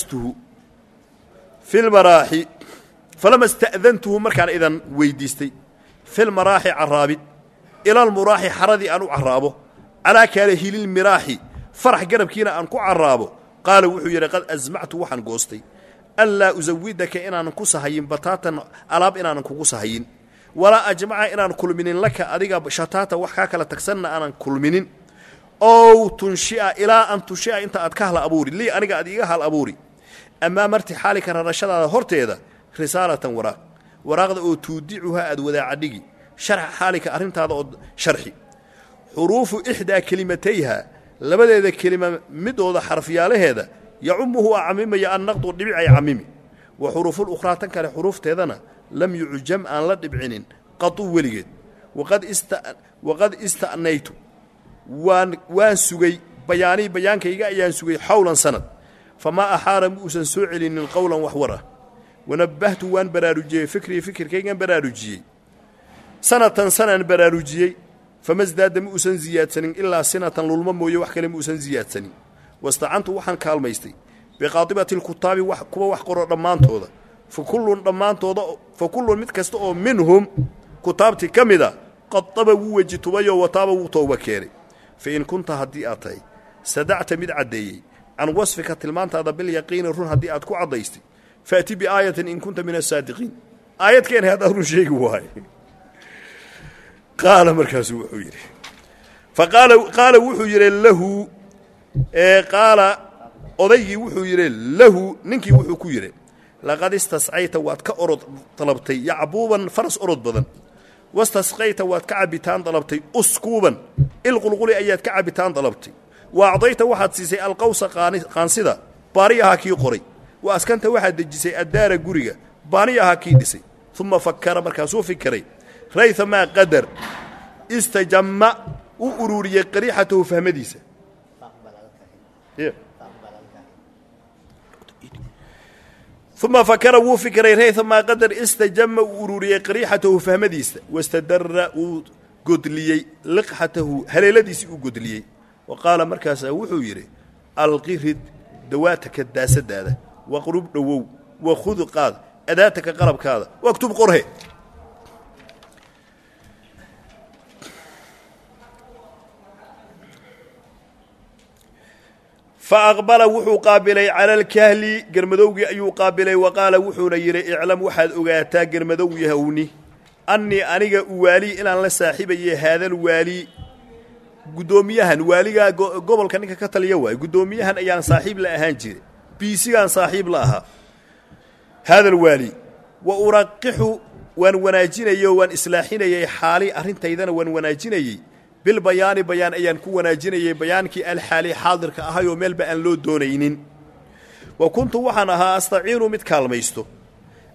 ista'dantuhu markaan idan weyddiistay filmaraaxi carraabid ilalmuraaxi xaradii aan u carraabo calaa kaalahililmiraaxi farax garabkiina aan ku carraabo qaala wuxuu yidhi qad asmactu waxaan goostay anlaa usawidaka inaanan ku sahayin bataatan alaab inaanan kugu sahayin walaa ajmaca inaan kulminin laka adiga shataata wax kaa kala tagsanna aanan kulminin ow tunshia ilaa an tunshia inta aad ka hal abuuri lii aniga aad iiga hal abuuri amaa marti xaalika rarashadaada horteeda risaalatan waraaqda oo tuudicuhaa aad wadaacadhigi sharxa xaalika arrintaada oo sharxi xuruufu ixdaa kelimatayha labadeeda kelima midooda xarafyaalaheeda yacumuhu a camimaya annaqdu dhibic ay camimi wa xuruufulukhraa tan kale xuruufteedana lam yucjam aan la dhibcinin qaduu weligeed waqad ista'naytu waan sugay bayaanii bayaankayga ayaan sugay xawlan sanad famaa axaara ma uusan soo celinin qowlan wax war ah wanabbahtu waan baraarujiyey fikirkaygaan baraarujiyey sanatan sanaan baraarujiyey famasdaada ma uusan ziyaadsanin ilaa sinatan lulmo mooye wax kale ma uusan ziyaadsanin wastacantu waxaan kaalmaystay biqaadibati lkutaabi kuwa wax qoro dhammaantooda fa kullun mid kasta oo minhum kutaabtii ka mida qadaba wuu weji tubayoo wataaba wuu tooba keenay fa in kunta haddii aad tahay sadacta mid caddeeyey can wasfika tilmaantaada bilyaqiini run haddii aad ku caddaystay faati biaayatin in kunta min asaadiqiin aayad keenay haddaad run sheegi waay qaala markaasuu wuxuu yidhi qaala wuxuu yidhi lahu qaala odaygii wuxuu yidhi lahu ninkii wuxuu ku yidhi laqad istascayta waad ka orod dalabtay yacbuuban faras orod badan wastasqayta waad ka cabbitaan dalabtay uskuuban ilqulquli ayaad ka cabbitaan dalabtay wa acdayta waxaad siisay alqawsa qaansida baari ahaa kii qoray wa askanta waxaad dejisay addaara guriga baani ahaa kii dhisay uma fakara markaasuu fikiray rayhamaa qadar istajamma u ururiyey qariixatahu fahmadiisa uma fakara wuu fikiray rayhamaa qadar istajamma uu ururiyey qariixatahu fahmadiisa wastadara uu godliyey liqxatahu haleeladiisii uu godliyey wa qaala markaasaa wuxuu yidhi alqirid dawaataka daasadaada waqrub dhowow wakhud qaad adaataka qalabkaada waktub qorhe fa aqbala wuxuu qaabilay cala alkahli germadowgii ayuu qaabilay wa qaala wuxuuna yidhi iclam waxaad ogaataa germadow yahowni annii aniga uwaalii inaan la saaxiibaye haadal waalii guddoomiyahan waaligaa gobolka ninka ka taliya waay guddoomiyahan ayaan saaxiib la ahaan jiray biisigaan saaxiib la ahaa haadal waali wa uraqixu waan wanaajinayo waan islaaxinayey xaali arrintaydana waan wanaajinayey bilbayaani bayaan ayaan ku wanaajinayey bayaankii alxaali xaadirka ahayoo meelba aan loo doonaynin wa kuntu waxaan ahaa astaciinu mid kaalmaysto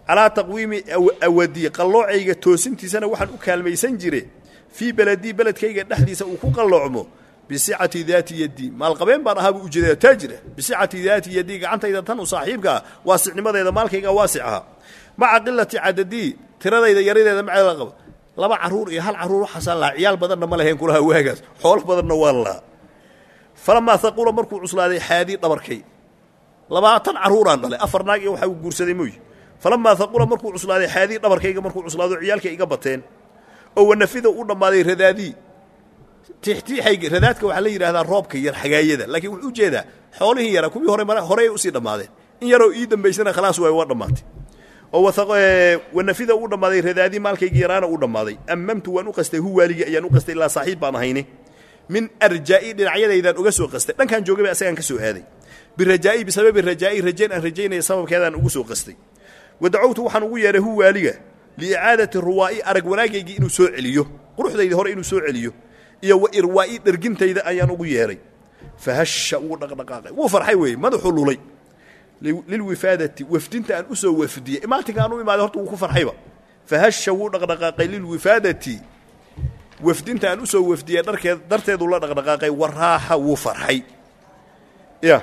calaa taqwiimi awadii qalloocayga toosintiisana waxaan u kaalmaysan jire fii beledii beledkayga dhexdiisa uu ku qalloocmo bisicati daati yadii maalqabeen baan ahaa buu ujeedaa taajira bisicati daati yadii gacantayda tan u saaxiibka ah waasicnimadeeda maalkayga waasic ahaa maca qilati cadadii tiradayda yaradeeda maceeda qaba laba caruur iyo hal caruur waxaasaan lahaa ciyaal badanna ma lahayn kulaha waagaas xoolo badanna waan lahaa falamaa haqula markuu cuslaaday xaadii dhabarkay 20 caruuraan dhalay 4 naag iyo waxa uu guursaday mooy falamaa haqula markuu cuslaaday xaadii dhabarkayga markuu cuslaado ciyaalka iga bateen oo wanafida u dhamaaday radaadii tixtiixayga radaadka waxa la yiraahdaa roobka yar xagaayada laakiin wuxuu u jeedaa xoolihii yara kuwii hore u sii dhamaadeen in yaroo ii dambaysana khalaas way waa dhamaatay oo wanafida u dhamaaday radaadii maalkayga yaraana u dhamaaday amamtu waan u qastay huwaaligi ayaan u qastay ilaa saaxiib baan ahayne min arjaa'i dhinacyadaydan uga soo qastay dhankan joogay asagan ka soo aaday birajaa'i bisababi rajaa'i rajeen aan rajeynay sababkeedan ugu soo qastay wadacawtu waxaan ugu yeeray huwaaliga li'aadati ruwaa'i arag wanaagaygi inuu soo celiyo quruxdayda hore inuu soo celiyo iyo wa irwaa'i dhargintayda ayaan ugu yeeray fahasha uu dhaqdhaqaaqay wuu farxay weey madaxu lulay lilwifaadati wafdinta aan u soo wafdiyay imaatinka aan u imaaday horta wuu ku farxayba fahasha wuu dhaqdhaqaaqay lilwifaadati wafdinta aan u soo wafdiyay darteedu la dhaqdhaqaaqay waraaxa wuu farxay ya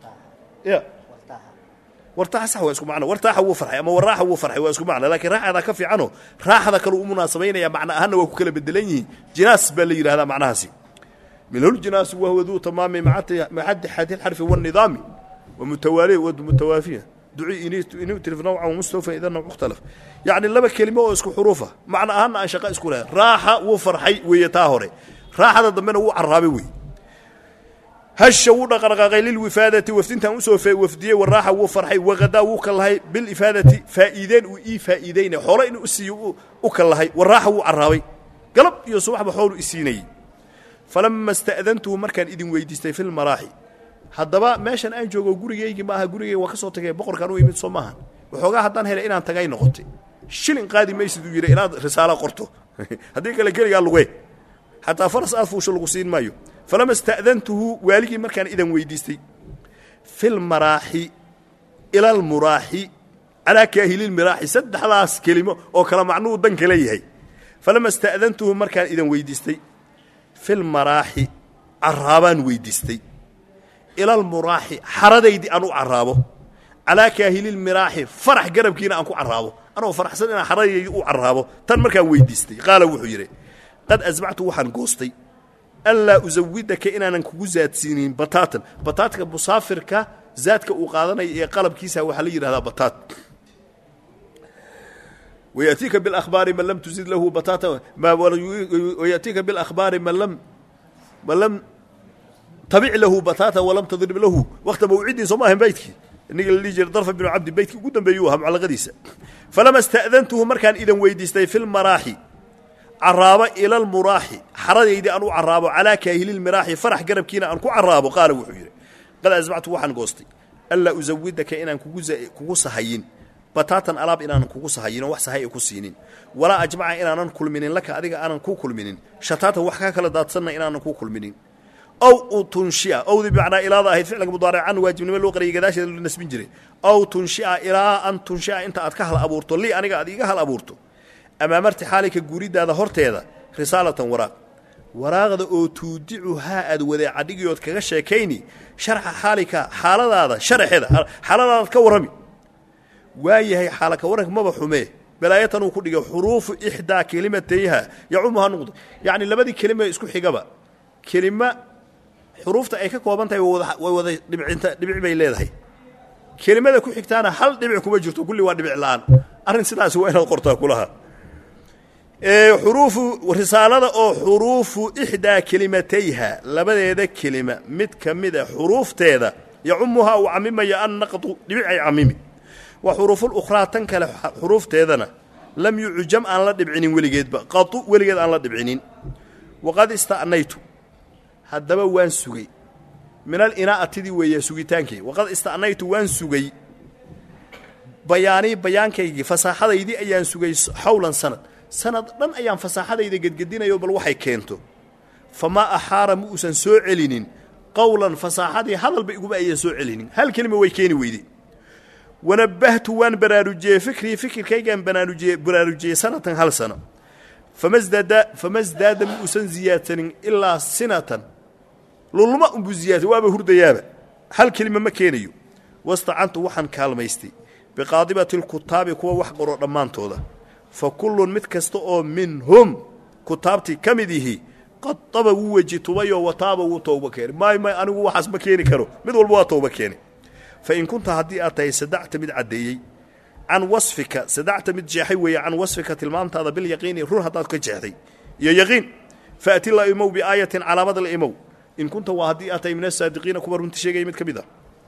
wartaaxa sax waa isku macna wartaaxa wuu farxay ama waraaxa wuu farxay waa isku macna laakiin raaxada ka fiicano raaxada kale uu munaasabeynaya macna ahaan waa ku kala bedelan yihiin jinaas baa la yiraahdaa macnahaasi milhul jinaas wa huwa dhu tamaami ma'ad hadil harfi wan nidaami ومتوالي ومتوافية دعي إني تلف نوعا ومستوفى إذا نوع مختلف يعني لما كلمة واسكو حروفها معنى أهنا أن شقاء اسكولها راحة وفرحي ويتاهري راحة ضمنه وعرابي هالشونا قرقاقي للوفادة وفتنتها مستوفى وفدية والراحة وفرحي وغدا وكالهي بالإفادة فائدين وإي فائدين حولا إنه أسي وكالهي والراحة وعرابي قلب يصبح بحول إسيني فلما استأذنته مركان إذن ويديستي في المراحي haddaba meeshan aan joogo gurigeyga ma aha gurigeyga waa ka soo tagay boqorkan u yimid Soomahan wuxuuga haddaan helay inaan tagay noqotay shilin qaadi maysid uu yiri inaad risaalo qorto hadii kale geliga lugay hatta faras aad fuusho lagu siin maayo falama istaadantuhu waaligi markaan idan weydiistay fil maraahi ila al muraahi ala kaahil al muraahi saddexdaas kelimo oo kala macnuu dan kale yahay falama istaadantuhu markaan idan weydiistay fil maraahi arabaan weydiistay إلى المراحي حرديدي أنو عرابه على كاهل المراحي فرح قرب كينا أنكو عرابه أنا فرح سنة حرديدي عرابه تنمر كان ويديستي قال وحيري قد أزبعت وحن قوستي ألا أزودك إنا ننكو زاد سنين بطاتك مسافرك زادك وقادنا يقلب كيسا وحلير هذا بطات ويأتيك بالأخبار من لم تزيد له بطاتا ويأتيك بالأخبار من لم تبع له بطاطا ولم تضرب له وقت موعدي صماهم بيتك إنك اللي جرى ظرف بن عبد بيتك قدام بيوهم على غديسة فلما استأذنته مركان إذا ويديستي في المراحي عرابة إلى المراحي حرد يدي أنو عرابة على كاهل المراحي فرح قرب كينا أنكو عرابة قال وحيري قال أزبعت وحن قوستي ألا أزودك إنا كوكو سهيين بطاطا ألاب إنا كوكو سهيين وح سهي كوسينين ولا أجمع إنا نكل منين لك أديك أنا كوكل منين شتاتا وحكاك لدات سنة إنا نكوكل منين أو تنشئ أو ذي بمعنى إلى ظاهر فعل مضارع عن واجب نمل وقري قداش الناس بنجري أو تنشئ إلى أن تنشئ أنت أتكهل أبورتو لي أنا قاعد يكهل أبورتو أما مرت حالك جوريد هذا هرت هذا رسالة وراق ذا أو تودعها أدوذ عديق يتكغش كيني شرح حالك حال هذا شرح هذا حال هذا كورمي وهي هي حالك ورك ما بحميه بلاية وكل حروف إحدى كلمتيها يعمها نقطة يعني لما دي كلمة اسكو حجابة كلمة حروفta ay ka kooban tahay way wada dhibic bay leedahay kelimada ku xigtaana hal dhibic kuma jirto kulli waa dhibic laan arin sidaas waa inaad qortaa kulaha xuruufu risalada oo xuruufu ihda kalimatayha labadeeda kelima mid kamida xuruufteeda yacumuha wa amimaya an naqtu dhibic ay amimi wa xuruuful ukhra tan kale xuruufteedana lam yu'jam an la dhibcinin weligeedba qatu weligeed an la dhibcinin waqad istanaytu haddaba waan sugay min al-inaa'ati weeye sugitaankii waqad istanaytu waan sugay bayaankaygi fasaaxadaydii ayaan sugay hawlan sanad dhan ayaan fasaaxadayda gadgadinayo bal waxay keento fama ahara muusan soo celinin qawlan fasaaxadii hadalba iguma ayaan soo celinin hal kelimo way keeni weydi ونبهت وان براروجي فكر كيغان براروجي سنة هل سنة فما ازداد مؤسن زيادة إلا سنة لولما أنبو زيادة وابا هرديابا هل كلمة ما كينيو واستعنت وحن كالميستي بقاضبة الكتاب كوا وحقر رمان تودا فكل متكستو منهم كتابتي كمده قد طبوا وجهتوبيو وتابوا توبة كيني ما أنا وحس ما كيني كرو مد والبوا توبة كيني فإن كنت هدي أتي سدعت مد عديي عن وصفك سدعت مد جاحي عن وصفك تلمانت هذا باليقين روح هذا كجاحي يا يقين فأتي الله إمو بآية على مدى الإمو إن كنت وهدي أتي من الصادقين كبر من تشيء مد كبدا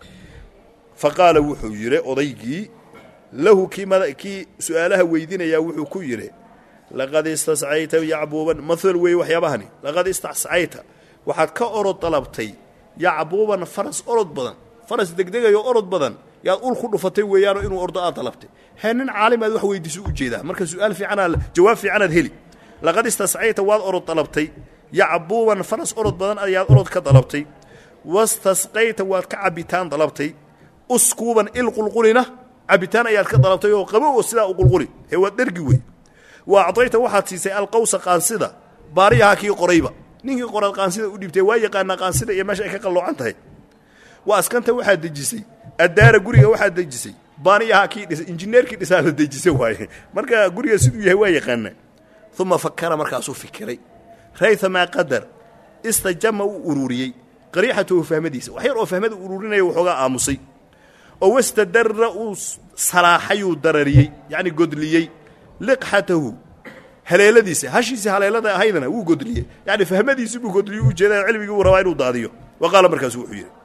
فقال وحو يري أضيقي له كي سؤالها ويدين يا وحو كيري لقد استسعيت يعبوبا مثل وي وحيابهني لقد استسعيت وحد كأرد طلبتي يعبوبا فرس أرد بدن فرس دقدقة يو أرد بدن يا أقول خلو فتي ويانو إنو أرد طلبتي هنن عالم هذا وحو يدسو جيدا مركز سؤال في عنا جواب في عنا الهلي لقد استسعيت واد أرد طلبتي يعبوبا فرس أرد بدن يا أرد كطلبتي واستسقيت واد كعبيتان طلبتي أسكوبا القلقلنا عبيتان أياد كطلبتي وقبو وسلا القلقلي هو درقوي وأعطيت واحد سيسي القوس قانصدة باريها كي قريبة نيجي قرى القانصدة وديبتي واي قانا قانصدة يا ماشي كقلو عنتها وأسكنت واحد دجسي الدار قرية واحد دجسي باريها كي إنجنير كي تسال دجسي واي مركا قرية سيدو واي قانا ثم فكر مركا سو فكري ريث ما قدر استجمع أروري قريحته فهمديس وحير أو فهمد أرورينا وحوغا آموسي أو استدر صراحي درري يعني قدليي لقحته هليلديسه هشيسه هليلده هيدنا و غدليه يعني فهمديسه بو غدليه و جيدا علمي و روايد و داديو وقال مركز و خير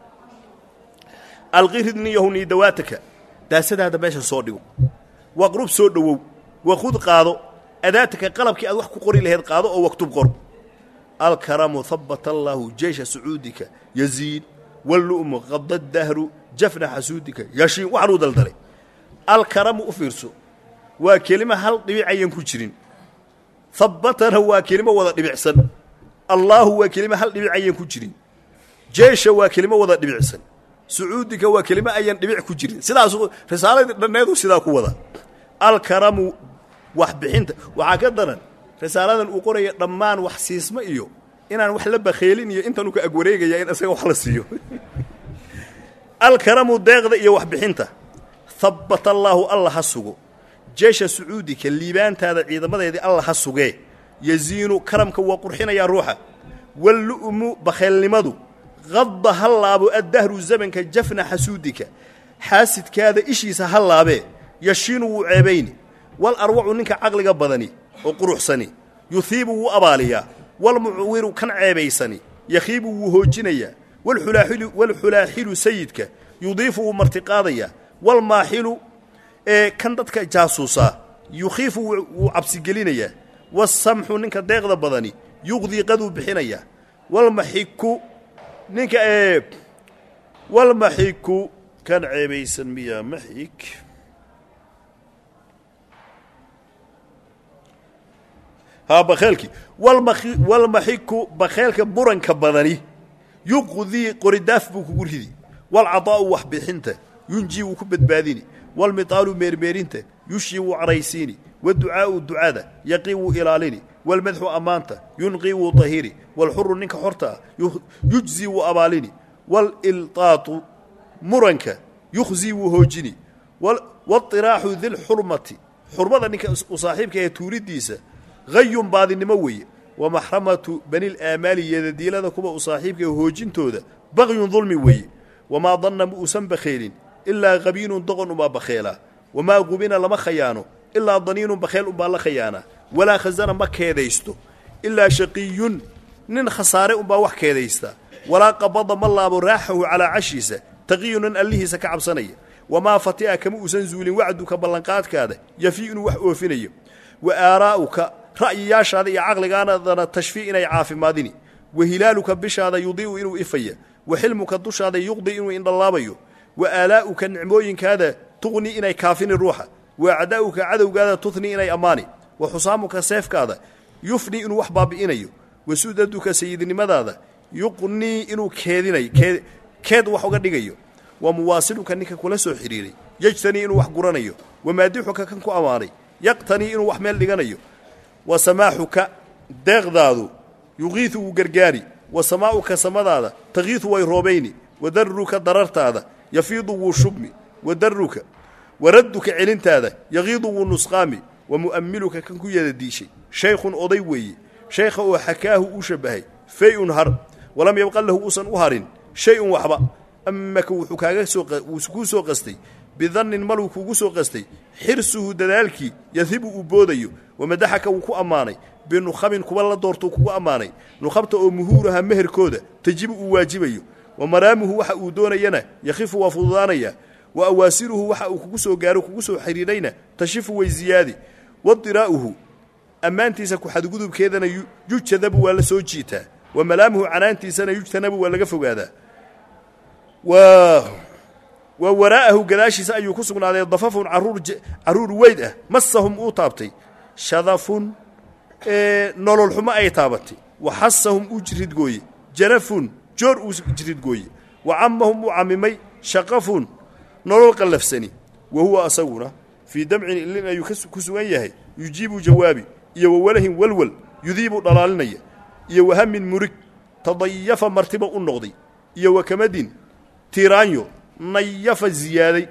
الغيرني يهوني دواتك داسدا هذا meesha soo dhigo waqrub soo dhawow waqud qaado adaataka qalabki aad wax ku qori lahayd qaado oo waqtub qor al karamu thabbata allah jeesha saudika yazid wal qadda ad-dahr jafna hasudika yashin waxu daldalay al karamu u fiirso waa kelima hal dhibic ayan ku jirin thabbatana waa kelima wada dhibicsan allah waa kelima hal dhibic ayan ku jirin jeesha waa kelima wada dhibicsan saudika waa kelima ayan dhibic ku jirin sidaas risaalada dhaneedu sidaa ku wada al karamu wax bixinta waxa ka daran risaaladan uu qorayo dhammaan wax siisma iyo inaan wax la bakheelin iyo intan uu ka agwareegaya in asaga wax la siiyo al karamu deeqda iyo wax bixinta thabbata allah hasugo jeesha saudika liibaantaada ciidamadeedii allah hasuge yaziinu karamka waa qurxinaya ruuxa wal bakheelnimadu qadda halaabo ad-dahru zamanka jafna hasudika xaasidkaada ishiisa halaabe yashinu ceebayni wal arwacu ninka aqliga badani oo quruxsani yuthibu abaaliya wal mu'wiru kan ceebaysani yakhibu hoojinaya wal hulaahilu sayidka yudifu martiqaadaya wal maahilu kan dadka jaasuusa yukhifu absi gelinaya wasamhu ninka deeqda badani yuqdi qadu bixinaya wal mahiku ninka wal mahiku kan ceebaysan miya mahik ها بخيلك والمحيك بخيلك برنك بدني يقضي قرداف بكورهدي والعطاء وحبحنته ينجي وكبد باديني والمطال ميرميرينته يشي وعريسيني والدعاء الدعاء يقي إلاليني والمدح أمانته ينقي وطهيري والحر نك حرته يجزي وأباليني والإلطاط مرنك يخزي وهوجني والطراح ذي الحرمة حرمة نك أصاحبك يتوريديسه غيّم بعض النموي ومحرمة بني الآمال يدي لذكم أصاحبك وهوجنتوذا بغي ظلمي وي وما ظن مؤسن بخيل إلا غبين ضغن ما بخيلا وما غبين لما خيانه إلا ضنين بخيل أبا خيانه ولا خزان ما كيديستو إلا شقي نن خسارة أبا وح كيديستا ولا قبض ما الله براحه على عشيسة تغيون أليه سكعب صنية وما فتئ كمؤسن زول وعدك بلنقات كذا يفيئن وحوفني وآراؤك رأيياش هذا عقلك أنا تشفي إني عافي مادني وهلالك بش هذا يضيء إنه إفيا وحلمك الدش هذا يقضي إنه إن الله بيو وآلاؤك النعموين كذا تغني إني كافين الروح وأعداؤك عدو كذا تثني إني أماني وحصامك سيف كذا يفني إنه وحباب إني وسوددك سيدني ماذا يقني إنه كيدني كيد وحوق دقيو ومواصلك أنك كل سو حريري yajtanii inuu wax guranayo wamaadixuka kan ku ammaanay yaqtanii inuu wax meel dhiganayo wasamaaxuka deeqdaadu yuqiidu wuu gargaari wasamaa'uka samadaada taqiidu way roobayni wadaruka darartaada yafiidu wuu shubmi wadaruka waradduka celintaada yaqiidu wuu nusqaami wamu'ammiluka kan ku yadadiishay shaykhun oday weeye shaykha oo xakaahu uu shabahay fay-un har walam yabqa lahu uusan u harin shay-un waxba amaka wuxuu kuu soo qastay bidannin maluu kuugu soo qastay xirsuhu dadaalkii yadhibu uu boodayo wamadaxaka wuu ku ammaanay binukhabin kuwa la doortuu kugu ammaanay nukhabta oo muhuuraha meherkooda tajibu uu waajibayo wamaraamuhu waxa uu doonayana yakhifu waa fududaanaya wa awaasiruhu waxa uu kugu soo gaaro kugu soo xidhiidhayna tashifu way ziyaadi wadiraa'uhu ammaantiisa ku xadgudubkeedana yujtadabu waa la soo jiitaa wamalaamuhu canaantiisana yujtanabu waa laga fogaadaa wa waraa'ahu gadaashiisa ayuu ku sugnaaday dafafun carruur weyd ah massahum uu taabtay shadafun nolol xumo ay taabatay wa xasahum uu jiridgooye janafun joor uu jiridgooye wa cammahum uu camimay shaqafun nolol qallafsani wa huwa asaguna fii damcin ilin ayuu ku sugan yahay yujiibu jawaabi iyo wawalahin walwal yudiibu dhalaalinaya iyo wahamin murig tadayafa martiba u noqday iyo wakamadin tiraanyo nayafa ziyaaday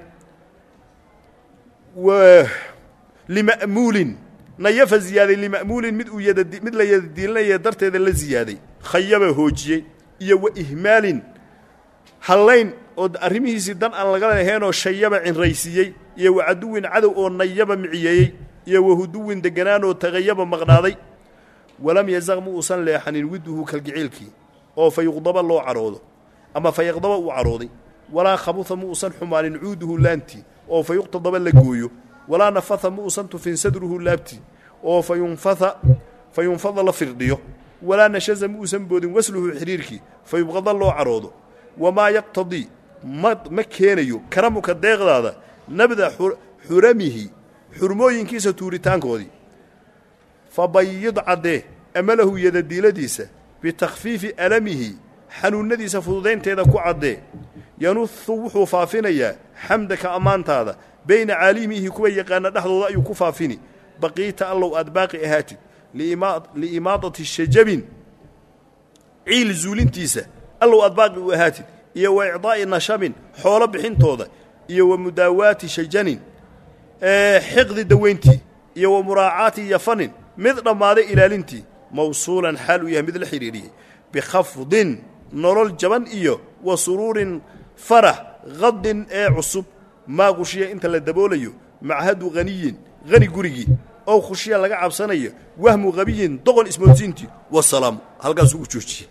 lima'muulin nayafa ziyaaday lima'muulin mid la yadadiilinaya darteeda la ziyaaday khayaba hoojiyey iyo wa ihmaalin hallayn oo arrimihiisii dan aan laga lahaynoo shayaba cinraysiiyey iyo wa caduwin cadow oo nayaba miciyeeyey iyo wa huduwin degganaanoo tagayaba maqnaaday walam yazaq ma uusan leexanin widduhu kalgiciilkii oo fa yuqdaba loo caroodo ama fa yaqdaba uu carooday walaa khabuha ma uusan xumaanin cuuduhu laantii oo fa yuqtadaba la gooyo walaa nafatha ma uusan tufin sadruhu laabtii oo fa yunfada la firdhiyo walaa nashaza ma uusan boodin wasluhu xidhiirkii fa yubqada loo caroodo wamaa yaqtadii ma keenayo karamuka deeqdaada nabda xuramihi xurmooyinkiisa tuuritaankoodii fabayid caddee amalahu yadadiiladiisa bitakhfiifi alamihi xanuunnadiisa fududaynteeda ku caddee yanuhu wuxuu faafinayaa xamdaka ammaantaada bayna caalimihi kuwa yaqaana dhexdooda ayuu ku faafini baqiita allow aad baaqi ahaatid liimaadati shajabin ciil zuulintiisa allow aad baaqi u ahaatid iyo wa icdaa'i nashabin xoolo bixintooda iyo wa mudaawaati shajanin xiqdi daweyntii iyo wa muraacaati yafanin mid dhammaaday ilaalintii mawsuulan xaal uu yahay mid la xidhiidhiyey bikhafdin nolol jaban iyo wa suruurin farax qadin ee cusub maa khushiya inta la daboolayo machadu haniyin hani gurigii ow khushiya laga cabsanayo wahmu qabiyin doqon ismoodsiintii wasalaamu halkaasuu u joojiyey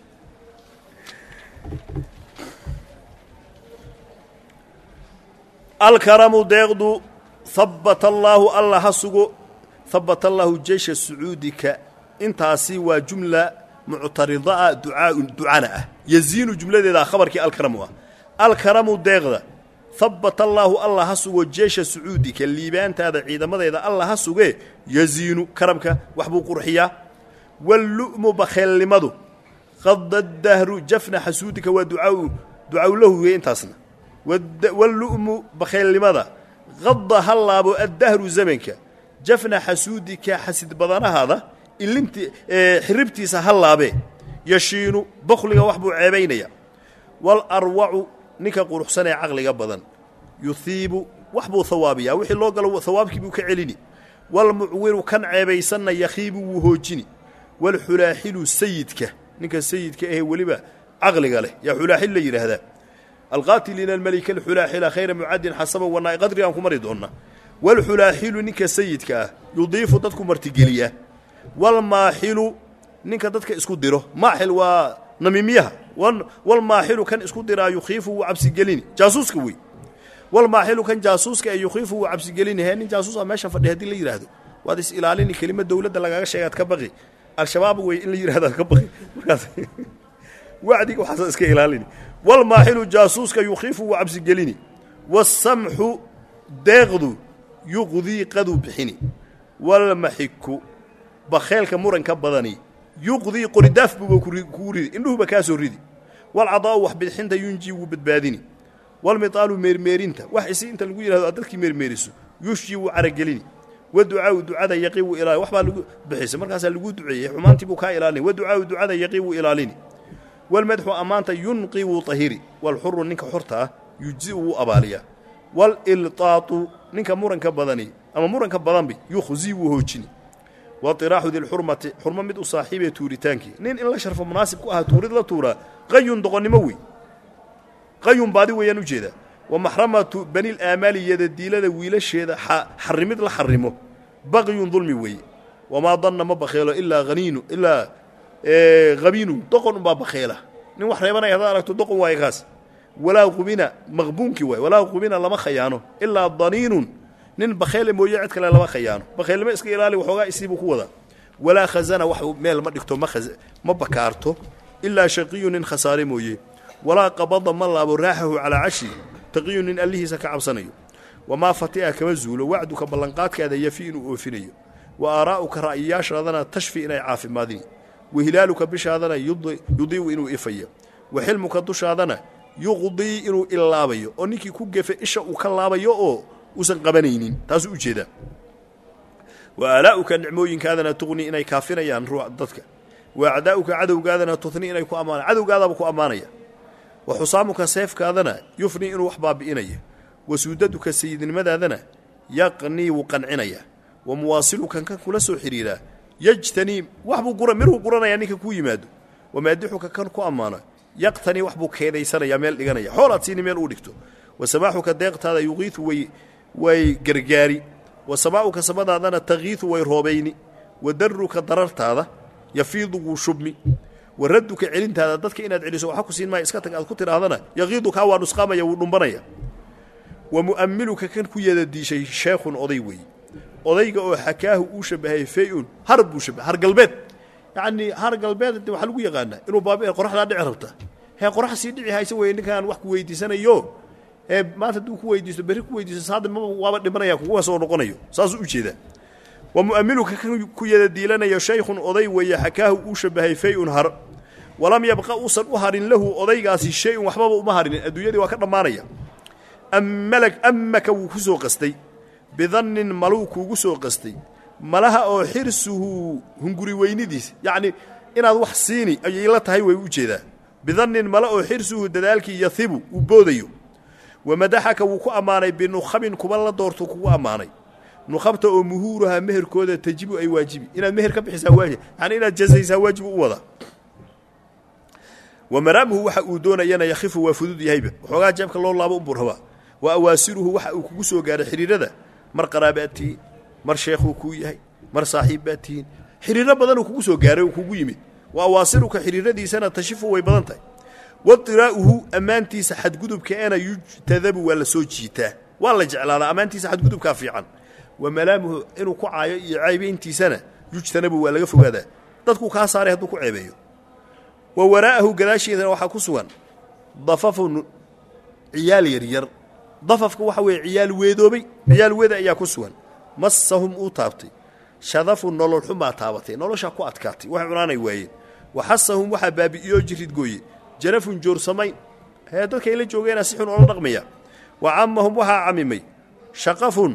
alkaramu deeqdu habbata allaahu alla ha sugo habbata allaahu jeysha sacuudika intaasi waa jumla muctaridaa ducana ah yaziinu jumladeeda khabarkii alkaramu ah alkaramu deeqda habbata allaahu alla ha sugo jeesha sacuudika liibaantaada ciidamadeeda alla ha sugee yaziinu karamka wax buu qurxiyaa wallu'mu bakheelnimadu qada dahru jafna xasuudika waa ducaw lahu wey intaasna wallu'mu bakheelnimada qadda ha laabo addahru zamanka jafna xasuudika xasid badanahaada ilinti xiribtiisa ha laabee yashiinu bokhliga wax buu ceebaynaya walarwacu ninka quruxsan ee caqliga badan yuhiibu wax buu hawaabiyaa wixii loo galo hawaabkii buu ka celini walmucwiru kan ceebaysanna yakhiibu wuu hoojini walxulaaxilu sayidka ninka sayidka ahee weliba caqliga leh yaa xulaaxil la yidhaahdaa alqaatiliina almalika alxulaaxila khayra mucadin xasaba wanaa'i qadri aan ku mari doonnaa walxulaaxilu ninka sayidka ah yudiifu dadku martigeliyaa walmaaxilu ninka dadka isku diro maaxil waa namiimiyaha walmaaxilu kan isku diraa yukhiifu wuu cabsigelini jaasuuska wey walmaaxilu kan jaasuuska ee yukhiifu wuu cabsigelini hee nin jaasuusa meeshan fadhi haddii la yidhaahdo waad is ilaalini kelima dawladda lagaaga sheegaad ka baqi al-shabaab wey in la yidhahdo ad ka baqi markaas wacdiga waxaasa iska ilaalini walmaaxilu jaasuuska yukhiifu wuu cabsigelini waasamxu deeqdu yuqdii qaduu bixini walmaxiku bakheelka muranka badani yuqdii qoridaaf buuba kugu ridi indhuhuba kaa soo ridi walcadaa'u wax bidxinta yunjii wuu badbaadini والمطال ميرميرينتا وحسي انت لغو يراهدو dadkii meermeeriso yushii uu aragelini waducaa ducada yaqiibu ilaa waxba lagu bixisa markaas lagu duceeyay xumaantii buu ka ilaalin waducaa ducada yaqiibu ilaalini والمدح أمانة ينقي وطهيري والحر نك حرته يجزئ أباليا والإلطاط نك مرن كبدني أما مرن كبدن بي يخزي وهوجني وطراح ذي الحرمة حرمة مد صاحبه توريتانكي نين إلا شرف مناسب كوها توريد لا تورا قيون دقني موي قيون بادي وينو جيدا ومحرمة بني الآمال يد الديلة ويلا شيدا حرمت لحرمه بغي ظلمي وي وما ظن ما بخيله إلا غنين إلا غبينو دقن باب خيله نين wax reebana yada aragto doqon way gaas wala qubina maghbunki way wala qubina lama khayano illa dhaninun nin bakhayl mooye cid kale lama khayano bakhayl ma iska ilaali waxooga isiibu ku wada wala khazana wax meel ma dhigto ma bakaarto illa shaqiyun khasari mooye wala qabada ma laabo raaxahu ala ashi taqiyun allihi ka cabsanayo wama fati'a kama zuulo wacduka ballanqaadkaada yafiinu oofinayo wa araa'uka ra'yashadana tashfi inay caafimaadin وهلالك بشادنا يضيء إنه إفيا وحلمك دشادنا يغضي إنه إلابيو أنيكي كوجف إيش وكلابيو أو وسنقبنين تاسو جدا وآلاؤك النعموين كذا تغني إني كافرة يعني روح ضدك وأعداؤك عدو كذا تثني إني كأمانة عدو كذا بكو أمانية وحصامك سيف كذا يفني إنه وحباب إني وسودتك سيد المدى ذنا يقني وقنعنية ومواصلك كان كل سو حريرة يجتني وحبو قرى مره قرنا يعني كوي يمادو ومادحك كان كو أمانة يقتني وحبو كيدي سنة يميل لغنية حولات سيني ميل أودكتو وسماحك ديقت هذا يغيث ويقرقاري وسماحك سبدا هذا تغيث ويرهوبيني ودرك ضررت هذا يفيض وشبمي وردك علنت هذا ضدك إن أدعي سوى حكو سين ما إسكاتك الكتر هذا يغيضك هوا نسقام يونبنيا ومؤملك كان كو يدي شيخ أضيوي odayga oo xakaahu uu shabahay fayun harb uu shabahay har galbeed yaani har galbeed inta waxa lagu yaqaan inuu baabay qoraxda dhici rabta hay qorax si dhici haysa way ninkan wax ku weydiisanayo maanta duu ku weydiisto bari ku weydiisto saad ma waaba dhimanaya kuwa soo noqonayo saas u jeeda wa mu'amiluka kan ku yada diilanayo shaykhun oday way xakaahu uu shabahay fayun har walam yabqa usan u harin lahu odaygaasi shay waxba uma harin adduunyadii waa ka dhamaanaya amaka uu ku soo qastay بظن ملوك وجسوا قصدي ملها أو حرسه هنجري وينديس يعني إن هذا وحسيني أي لا تهي ويوجده بظن ملا أو حرسه دلالك يثبو وبوديو ومدحك وكو أماني بنخب كمال دورتك وكو أماني نخبت مهورها مهر كودة تجيب أي واجب إن المهر كم حساب واجب يعني إن الجزء واجب ووضع ومرامه وحقودون ينا يخف وفدود يهيبه وحقا جابك الله بأمبرها وأواسره وحقوسه قال حرير هذا مر قراباتي مر شيخو كويهي مر صاحباتين حريره بدن كوغو سو غاري كوغو يميد واواصرك حريردي سنه تشفو وي بدنتاي وطراؤه امانتي سحد غدب كان يجتذب ولا سو جيتا ولا جعلاله امانتي سحد غدب كافيعن وملامه انو ku caayo iyo caybeyntii sana yujtanabu waa laga fogaada dadku ka saaray haduu ku ceebeeyo wa waraahu gadaasheeda waxa ku sugan dafafun ciyaal yaryar ضففك وحوي عيال ويدوبي عيال ويدا ayaa ku sugan masahum u taabtay shadafu nolol xuma taabatay nolosha ku adkaatay wax cunanay waayeen waxasahum waxa baabiyo jirid gooye jarafun joorsamay dadka ila joogayna si xun oo dhaqmaya وعمهم waxa camimay shaqafun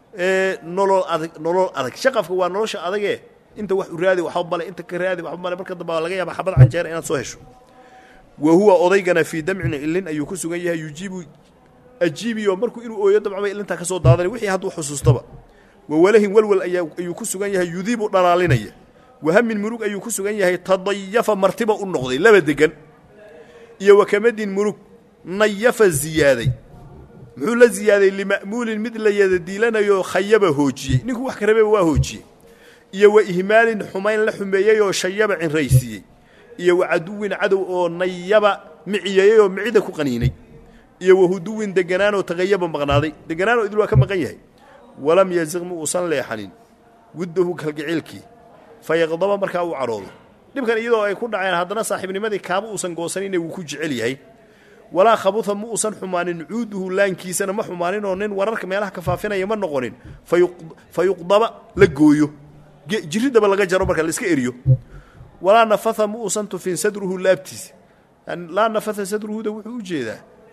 nolol adag shaqafka waa nolosha adag inta wax u raadi waxa bale inta ka raadi waxa bale marka daba laga yaaba xabad canjeer inaad soo hesho وهو odaygana fi dam'in ilin ayuu ku sugan yahay yujibu أجيبي ومركو إنه أو يدب عمي إلا أنت كسو دادري وحي هادو حسوس طبع وولهم والول أيو كسوغان يهي يذيب نراليني وهم من مروك أيو كسوغان يهي تضيف مرتبة النقضي لا بدقن إيا وكمد مروك نيف الزيادة محول الزيادة اللي مأمول مثل يدي لنا يخيب هوجي نكو وحكربه وهوجي إيا وإهمال حمين لحمية وشيب عن ريسي إيا وعدو عدو نيب معيي ومعيدك قنيني iyo wahuduwin deganaan oo tagayaba maqnaaday deganaan oo idil waa ka maqan yahay walam yazqmu usan leexanin wuduhu kalgicilki fayaqdaba marka uu caroodo dibkan iyadoo ay ku dhaceen hadana saaxiibnimadii kaaba usan goosanin uu ku jecel yahay wala khabutha mu usan xumaanin cuuduhu laankiisana ma xumaanin oo nin wararka meelaha ka faafinaya ma noqonin fayuqdaba la gooyo jiridaba laga jaro marka la iska eriyo wala nafatha mu usan tufin sadruhu laabtiis la nafatha sadruhu da wuxuu jeedaa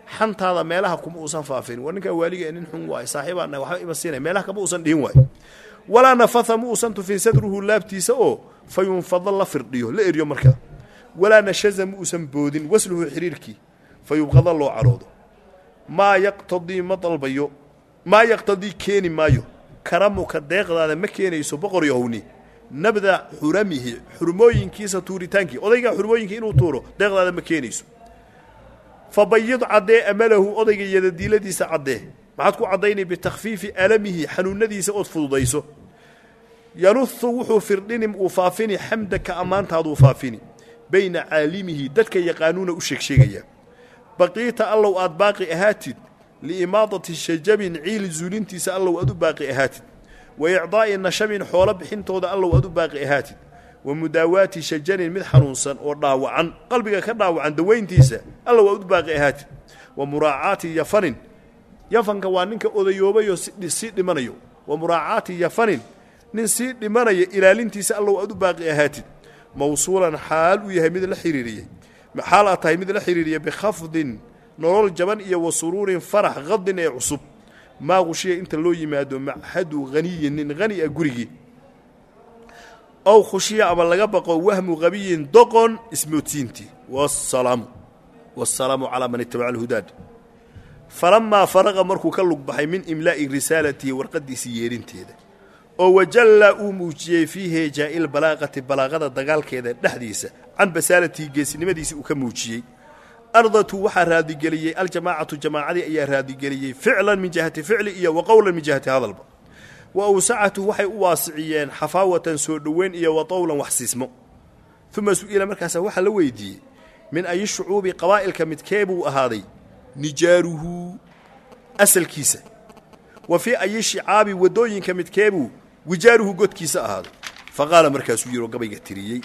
xantaada meelaha kuma uusan faafin waninka waaliga nin xun waay saaxiibana waxa iba siinay meelaha kama uusan dhiin waay wala nafatha mu uusan tufin sadruhu laabtiisa oo fayunfadal la firdiyo la eriyo marka wala nashaza mu uusan boodin wasluhu xiriirki fayubqada loo caroodo ma yaqtadi madalbayo ma yaqtadi keeni maayo karamuka deeqdaada ma keenayso boqor yahowni nabda xuramihi xurmooyinkiisa tuuritaankii odayga xurmooyinkii inuu tuuro deeqdaada ma keenayso fabayid cadee amalahu odayga yadadiiladiisa cadee maxaad ku cadaynay bitakhfiifi alamihi xanuunadiisa ood fududayso yanuthu wuxuu firdhinim uu faafini xamdaka ammaantaaduu faafini bayna caalimihi dadka yaqaanuuna u sheegsheegaya baqiita allow aad baaqi ahaatid liimaadati shajabin ciil zuulintiisa allow aad u baaqi ahaatid waicdaa'i nashabin xoolo bixintooda allow aad u baaqi ahaatid ومداوات شجر مد حنونسا وداوعا قلبك كداوعا دوينتيسا الله ود باقي اهات ومراعاه يفن يفن كوانك اوديوبيو سي دمنيو ومراعاه يفن نين سي دمنيو الالنتيسا الله ود باقي اهات موصولا حال ويها مد الحريريه حالته مد الحريريه بخفض نور الجبن iyo وسرور فرح غض عصب ما غشي انت لو يمادو مع حد غني nin غني غريغي أو خشية أبا لقبق وهم غبي دقن اسمه تينتي والسلام على من اتبع الهداد فلما فرغ مركو كلق بحي من إملاء رسالته ورقد سييرين تيدا أو وجل موجي فيه جاء البلاغة دقال كيدا نحديثة عن بسالتي قيس نمديس وكموجي أرضته وحر هذه قلية الجماعة جماعة إيا هذه قلية فعلا من جهة فعل إيا وقولا من جهة هذا الباب وأوسعته وحي واسعيان حفاوة سودوين إيا وطولا وحسيسمو ثم سئل مركز وحا لويدي من أي الشعوب قبائل كمتكيبو أهاضي نجاره أسل كيسة وفي أي الشعاب ودوين كمتكيبو وجاره قد كيسة أهاضي فقال مركز يرو قبيق التريي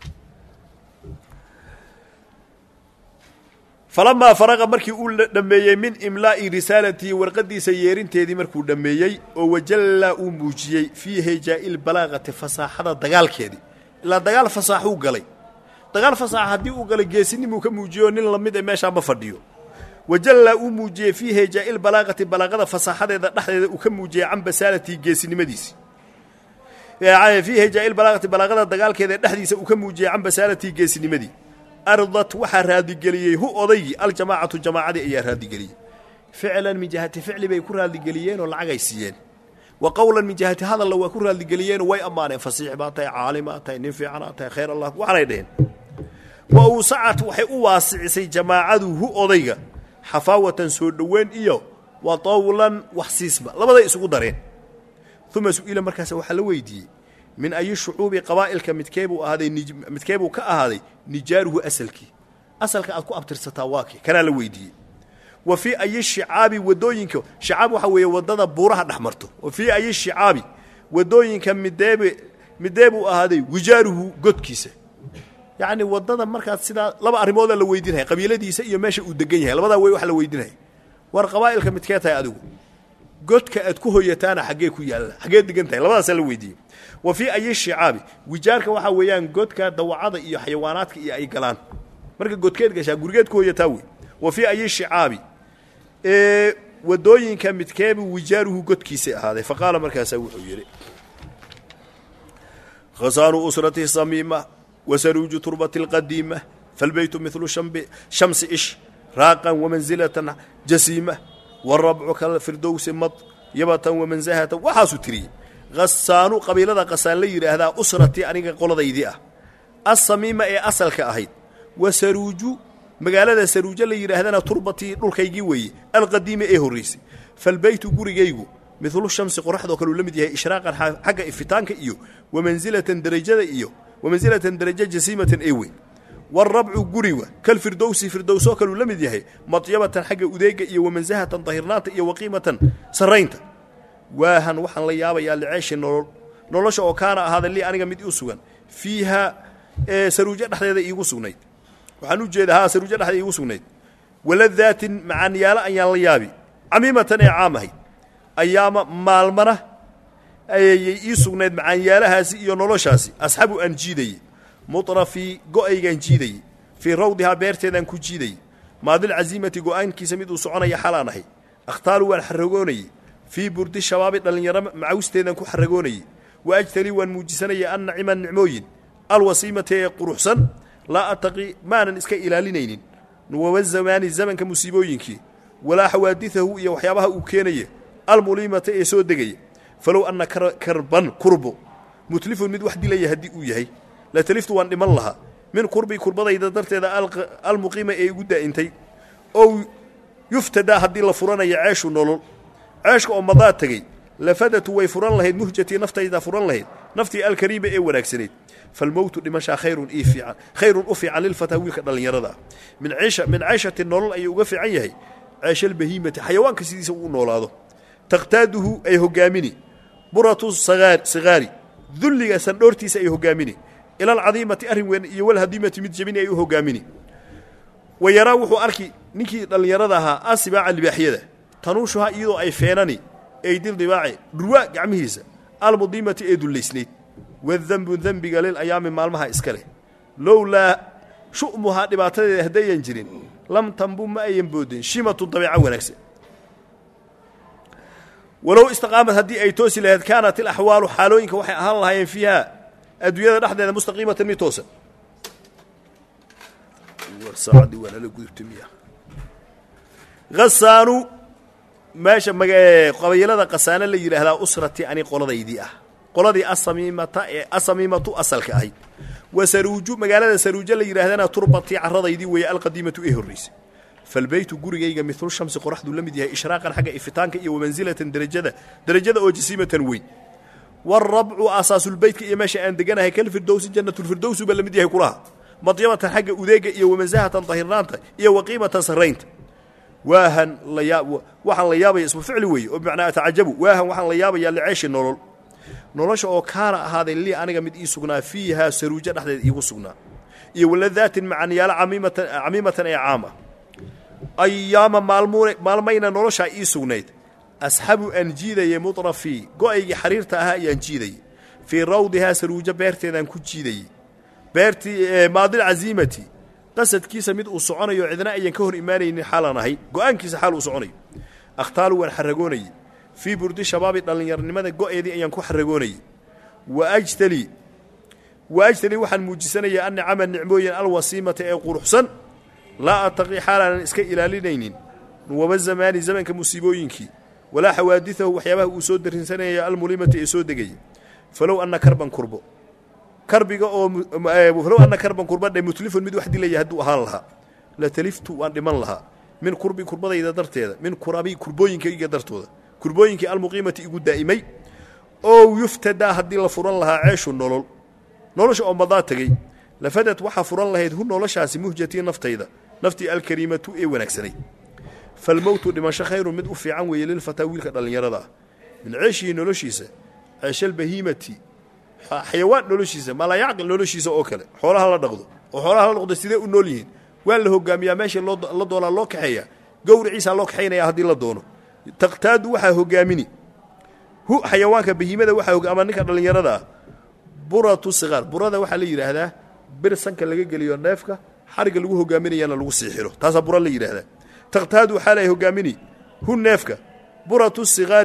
فلما فرغ مركي أول دميي من إملاء رسالتي ورقدي سييرين تيدي مركو دميي ووجل موجيي فيه جاء البلاغة فصاحة دقال كيدي إلا دقال فصاحو قلي دقال فصاحة دي قلي جيسيني موكا موجيو نين لمد ماشا مفرديو وجل موجيي فيه جاء البلاغة بلاغة فصاحة دحدي وكم موجيي عن بسالتي جيسيني مديسي يعني فيه جاء البلاغة بلاغة دقال كيدي دحدي وكم موجيي عن بسالتي جيسيني مدي أرضت وحا رادي قليي هو أضي الجماعة إيا رادي قليي فعلا من جهة فعل بيكون رادي قليين والعقايسيين وقولا من جهة هذا اللي يكون رادي قليين وي أمانين فصيح باتي عالماتي نفعاناتي خير الله وعلى يدين وأوسعت وحي أواسع سي جماعة هو أضي حفاوة سودوين إيو وطولا وحسيسما لبدا يسوق دارين ثم سئل مركز وحلويدي من أي الشعوب قبائل كمتكيبو هذه متكيبو كهذه نجاره أسلك أكو أبتر ستاواكي كان لويدي وفي أي الشعاب ودوينك شعاب وحوي وددا بورها نحمرته وفي أي الشعاب ودوينك مدابو هذه وجاره قد كيسه يعني وددا مركز سيدا لبا أرمودا لويدينها قبيلة ديسة إيا ماشي ودقينها لبدا ويوح لويدينها والقبائل كمتكيتها أدو قد كأدكوه يتانا حقيكو يالا حقيت دقنتها لبدا سلويدي وفي أي الشعاب وجارك waxa weeyaan godka dawacada iyo xayawaanaadka iyo ay galaan marka godkeed gasha gurigeed ku yataawi وفي أي الشعاب wadooyinka midkeebi wajaaruhu godkiisa ahaaday faqala markaas wuxuu yiri خسار أسرته صميمة وسروج تربة القديمة فالبيت مثل شمس إش راقا ومنزلة جسيمة والربع كالفردوس مط يبة ومنزهة وحاسو تري غسانو قبيلة قسان لي هذا أسرتي أنيق قولديدي الصميمة أي أصل كأهيد وسروج مقالة سروج لي هذا تربتي دولكيغي وي القديمة إيه الرئيسي فالبيت غوريغيغو مثل الشمس قرحده وكلو لمديها إشراقا حق إفتانك إيو ومنزلة درجة إيو ومنزلة درجة جسيمة إيوي والربع غوريوه كالفردوس فردوسو كلو لمديها مطيبة حق أديق إيو ومنزهة طهرنات إيو وقيمة سرينت واهن وحن ليابا يا العيش نولش او كان هذا اللي انيغا ميد اسوغان فيها سروجه دخديده ايغو سغنيد waxaan u jeedaa saruuja dhaxda igu sugnayd waladaatin macaan yaala an yaan la yaabi amimatan ay caamahay ayaama maalmana ayay ii sugnayd macaan yaalahaasi iyo noloshaasi asxabu an jiiday mutrafi go'aygan jiiday fi rawdiha beerteedan ku jiiday maadil caziimati go'aankiisa mid uu soconaya xalaan ahay akhtaalu waan xaragoonayey fii burdi shabaabi dhallinyaro macawsteedan ku xaragoonayey wa ajtalii waan muujisanaya an nacima nicmooyin alwasiimati ee quruxsan laa attaqi maanan iska ilaalinaynin nuwaba zamaani zamanka musiibooyinkii walaa xawaadiثahu iyo waxyaabaha uu keenaya almuliimata ee soo degaya falow anna karban kurbo mutlifun mid wax dilaya haddii uu yahay la taliftu waan dhiman lahaa min kurbi kurbadayda darteeda almuqiima ee igu daa'intay ow yuftadaa haddii la furanaya ceeshu nolol ceeshka oo madaa tegey lafadatu way furan lahayd muhjatii naftayda furan lahayd naftii alkariima ee wanaagsanayd falmowtu dhimashaa khayrun u fiican lilfataa wiilka dhallinyarada min cayshati nolol ayuu uga fiican yahay ceeshalbahiimati xayawaanka sidiisa uu noolaado taqhtaaduhu ay hogaamini buratu sigaari dulliga sandhoortiisa ay hogaamini ila alcadiimati arrin weyn iyo walhadiimati mid jabini ay u hogaamini wa yaraa wuxuu arki ninkii dhallinyarada ahaa asibaaca libaaxyada tanuushuha iyadoo ay feenani eydil dibaaci dhurwaa gacmihiisa almudiimati ee dullaysnayd wadanbu dembiga lil ayaami maalmaha iska leh lowlaa shu'muhaa dhibaatadeeda haddayan jirin lam tanbu ma ayan boodin shimatu dabeeco wanaagsan walow istiqaamad haddii ay toosi lahayd kaanat ilaxwaalu xaalooyinka waxay ahaan lahaayeen fiiha adduunyada dhexdeeda mustaqiimatan mid toosan hasaanu meesha qabiilada qasaano la yidhaahdaa usratii ani qoladaydii ah qoladii asamiimatu asalka ahayd wa saruuju magaalada saruujo la yidhaahdana turbatii carradaydii weeye alqadiimatu ee horraysay falbeytu gurigayga midlu shamsi qoraxduu la mid yahay ishraaqan xagga ifitaanka iyo wamansilatan derajada oo jasiimatan weyn warabcu asaasulbeytka iyo meesha aan deganahay kalfirdowsi jannatulfirdowsu baa la mid yahay kulaha madyabatan xagga udeega iyo wamasahatan dahirnaanta iyo waqiimatan sarraynta waxaan la yaabaya ismu ficli weeye oo bimacnaa atacajabu waahan waxaan la yaabayaa liceeshi nolosha oo kaana ahaaday lii aniga mid ii sugnaa fiihaa saruujo dhexdeeda iigu sugnaa iyo waladaatin macaniyaalo camiimatan ee caama ayaama maalmayna noloshaa ii sugnayd asxabu aan jiidayey mutrafii go'aygii xariirta ahaa ayaan jiidayey fii rawdihaa saruujo beerteedaan ku jiidayey beertii maadil caziimati qasadkiisa mid uu soconayo cidna ayan ka hor imaanaynin xaalaan ahay go'aankiisa xaal uu soconayo akhtaalu waan xaragoonayey fii burdi shabaabi dhallinyarnimada go'eedii ayaan ku xaragoonayey wa ajtalii waxaan muujisanayaa an nicama nicmooyin alwasiimata ee quruxsan laa attaqii xaalaanan iska ilaalinaynin nuwaba zamaani zamanka musiibooyinkii walaa xawaadiثahu waxyaabaha uu soo darinsanaya almulimati ee soo degaya falow anna karban kurbo karbiga oo falow anna karban kurbadhe mutlifun mid wax dilaya hadduu ahaan lahaa la taliftu waan dhiman lahaa min kurbi kurbadayda darteeda min kurabi kurbooyinkayga dartooda kurbooyinkii almuqiimati igu daa'imay oo yuftadaa haddii la furan lahaa ceeshu nolosha oo madaa tegey lafadad waxaa furan lahayd hu noloshaasi muhjatii naftii alkariimatu ee wanaagsanayd falmowtu dhimasho khayrun mid u fiican weeye lilfataa wiilka dhallinyarada ah min ceeshihii noloshiisa ceeshalbahiimati xayawaan noloshiisa malayacqil noloshiisa oo kale xoolaha la dhaqdo oo xoolaha la dhaqdo sidee u nool yihiin waa la hogaamiyaa meesha la doonaa loo kaxeeyaa gowriciisaa loo kaxaynaya haddii la doono taqtaadu waxaa hogaamini hu xayawaanka bahiimada waxaa ama ninka dhallinyarada ah buratu sigaar burada waxaa la yidhaahdaa bir sanka laga geliyo neefka xarigga lagu hogaaminayana lagu sii xiro taasaa bura la yidhaahdaa taqtaadu waxaa lay hogaamini hu neefka buratu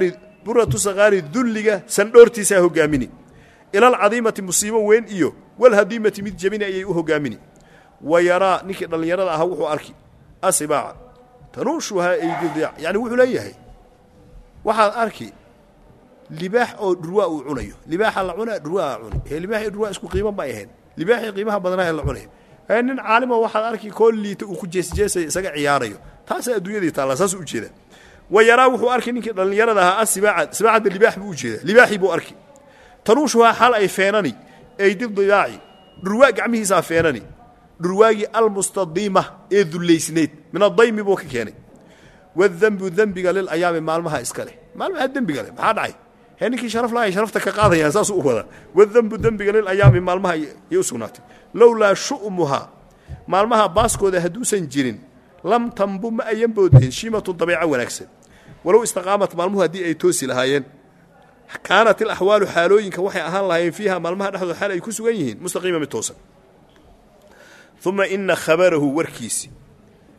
sigaari dulliga sandhoortiisaa hogaamini ilaalcadiimati musiibo weyn iyo walhadiimati mid jabini ayay u hogaamini wa yaraa ninkii dhallinyarada ahaa wuxuu arki asibaaca tanuushuhaa aydidiyac yacni wuxuu leeyahay waxaad arki libaax oo dhurwaa uu cunayo libaaxa la cunaa dhurwaa cuni libaaxii dhurwaa isku qiimo ma ahayn libaaxii qiimaha badnaa la cunay nin caalimo waxaad arki kool liita uu ku jeesjeesay isaga ciyaarayo taasaa adduunyadii taalla saas u jeeda wa yaraa wuxuu arki ninkii dhallinyarada ahaa asibaacada libaax buu u jeeda libaaxii buu arki tanuushuhaa xal ay feenani eydil dibaaci dhurwaa gacmihiisaa feenani dhurwaagii almustadiima ee dullaysnayd min adaymi buu ka keenay wadanbu dembiga lil ayaami maalmaha iska leh maalmaha dembiga leh maxaa dhacay ninkii sharaf lahay sharafta ka qaadayaan saasuu u wadaa wadanbu dembiga lil ayaami maalmaha yay u sugnaatay lowlaa shu'muhaa maalmaha baaskooda hadduusan jirin lam tanbu ma ayan boodeen shimatu dabeeco wanaagsan walow istiqaamat maalmuhu haddii ay toosi lahaayeen kaanat ilaxwaalu xaalooyinka waxay ahaan lahaayeen fiiha maalmaha dhexdooda xaal ay ku sugan yihiin mustaqiima mid toosan uma ina khabarahu warkiisi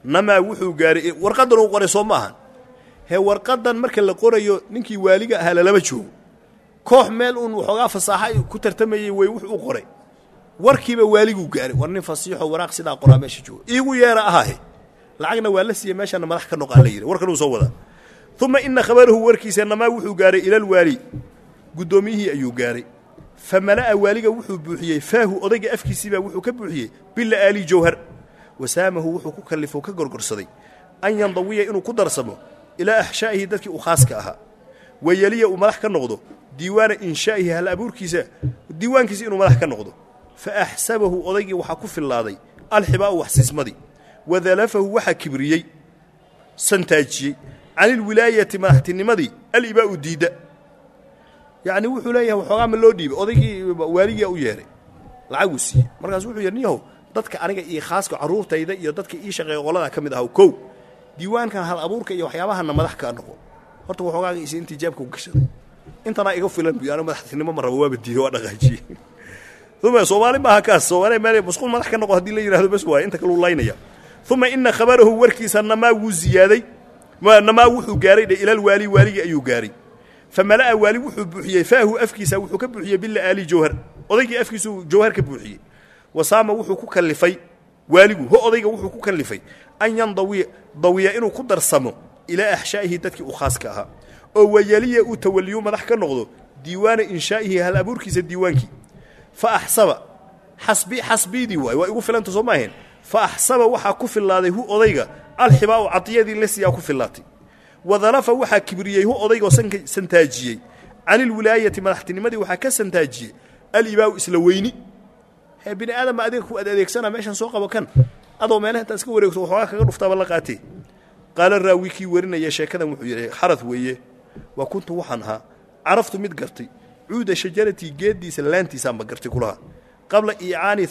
namaa wuxuu gaaray warqadan uu qoray soo maahan he warqadan marka la qorayo ninkii waaliga ahaa lama joogo koox meel uun waxoogaa fasaaxa ku tartamayay way wuxuu qoray warkiiba waaligu gaaray war nin fasiixo waraaq sidaa qoraa meesha joogo iigu yeera ahaahe lacagna waa la siiyey meeshana madax ka noqon la yiri warkan uu soo wada thumma inna khabaruhu warkiisa namaa wuxuu gaaray ila alwaali gudoomiyihii ayuu gaaray famala'a waaliga wuxuu buuxiyey faahu odayga afkiisiiba wuxuu ka buuxiyey bil aali jawhar wasaamahu wuxuu ku kallifo ka gorgorsaday an yandawiya inuu ku darsamo ila ahshaa'ihi dadkii u khaaska ahaa wayaliya uu madax ka noqdo diiwaana inshaa'ihi hal abuurkiisa diiwaankiisa inuu madax ka noqdo fa ahsabahu odaygii waxa ku filaaday alxibaa'u waxsismadi wadalafahu waxa kibriyey santaajiyey anil wilaayati madaxtinimadii alibaa'u diida يعني wuxuu leeyahay waxoogaa ma loo dhiibay odaygii waaliga u yeeray lacag uu siiyay markaas wuxuu yeerniyo dadka aniga iyo khaaska caruurtayda iyo dadka ii shaqeeyo qolada kamid ah kow diiwaankan hal abuurka iyo waxyaabaha madax ka noqo horta waxoogaa isii intii jeebka u gashaday intana iga filan biyana madaxtinimo ma rabo waaba diido waa dhaqaajiye thumma Soomaali ma hakaas Soomaali meel musqul madax ka noqo hadii la yiraahdo bas waa inta kale uu laynaya thumma inna khabaruhu warkiisa namaa wuu ziyaaday namaa wuxuu gaaray ila alwaali waaliga ayuu gaaray فملأ والي وحو بوحيه فاهو أفكيسا وحو كبوحيه بالله آلي جوهر أضيقي أفكيسو جوهر كبوحيه وصام وحو ككلفي واليقو هو أضيقي وحو ككلفي أن ينضوي إنو قدر سمو إلى أحشائه تدكي أخاسكها أو يلي أتوليو مدحك النغضو ديوان إنشائه هل أبوركيس الديوانكي فأحسب حسبي ديواي وإيقو فلان تصماهن فأحسب وحا كفل الله هو أضيقي الحباء عطية دي لسي كفل الله وظلف وحا كبريه هو أضيق سنتاجيه عن الولاية مدحتنمدي وحا كسنتاجيه الإباء إسلويني هي بني آدم ما أديك سنة ماشان سوقه وكان أضو مالها تنسكو وريكتو وحواك غرفتا بلقاتي قال الراويكي ورنا يا شاكدا وحيري حرث ويه وكنت وحنها عرفت مدقرتي عود شجرتي جدي سلانتي سام بقرتي كلها قبل إيعاني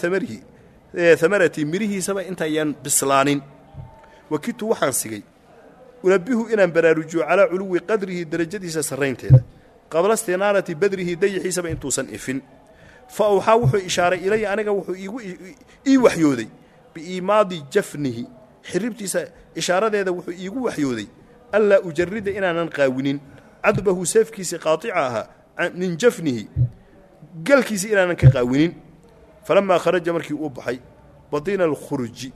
ثمرتي مريه سبا انت يان بسلانين وكنت وحن سيجي ونبيه إن برارجو على علو قدره درجته سرينتها قبل استنارة بدره دي حسب أن توصنفن فأوحى إشارة إلي أنا وحو وحيودي بإيماض جفنه حربتي إشارة ذا وحو وحيودي ألا أجرد إن أنا نقاونين عذبه سيفكيس قاطعها من جفنه قال كيس إن أنا كقاونين فلما خرج مركي أبحي بطين الخروج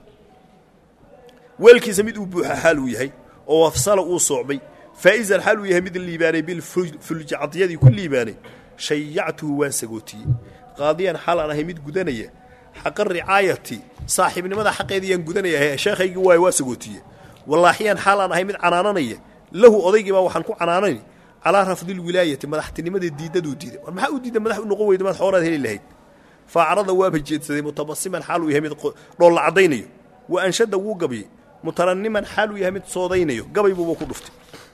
والكيس مد أبوح حالوي وفصل وصعبي فإذا الحال يهمد الليباني بالفلج عطيادي كل ليباني شيعته وانسقوتي قاضيا حال أنا هميد قدنية حق الرعايتي صاحب ماذا حق يدي قدنية شيخي قواي وانسقوتي والله حيان حال أنا هميد عنانية له أضيق ما وحنكو عناني على رفض الولاية مدحتني ماذا الديدة وديدة وما حق الديدة مدح النقوة إذا ما حورات هلي اللهيد فعرض وابجيت سيدي متبصما حاله يهمد رول عضيني وأنشد وقبي مترنما حاله يهمد صودينيو قبل يبو بكو دفتي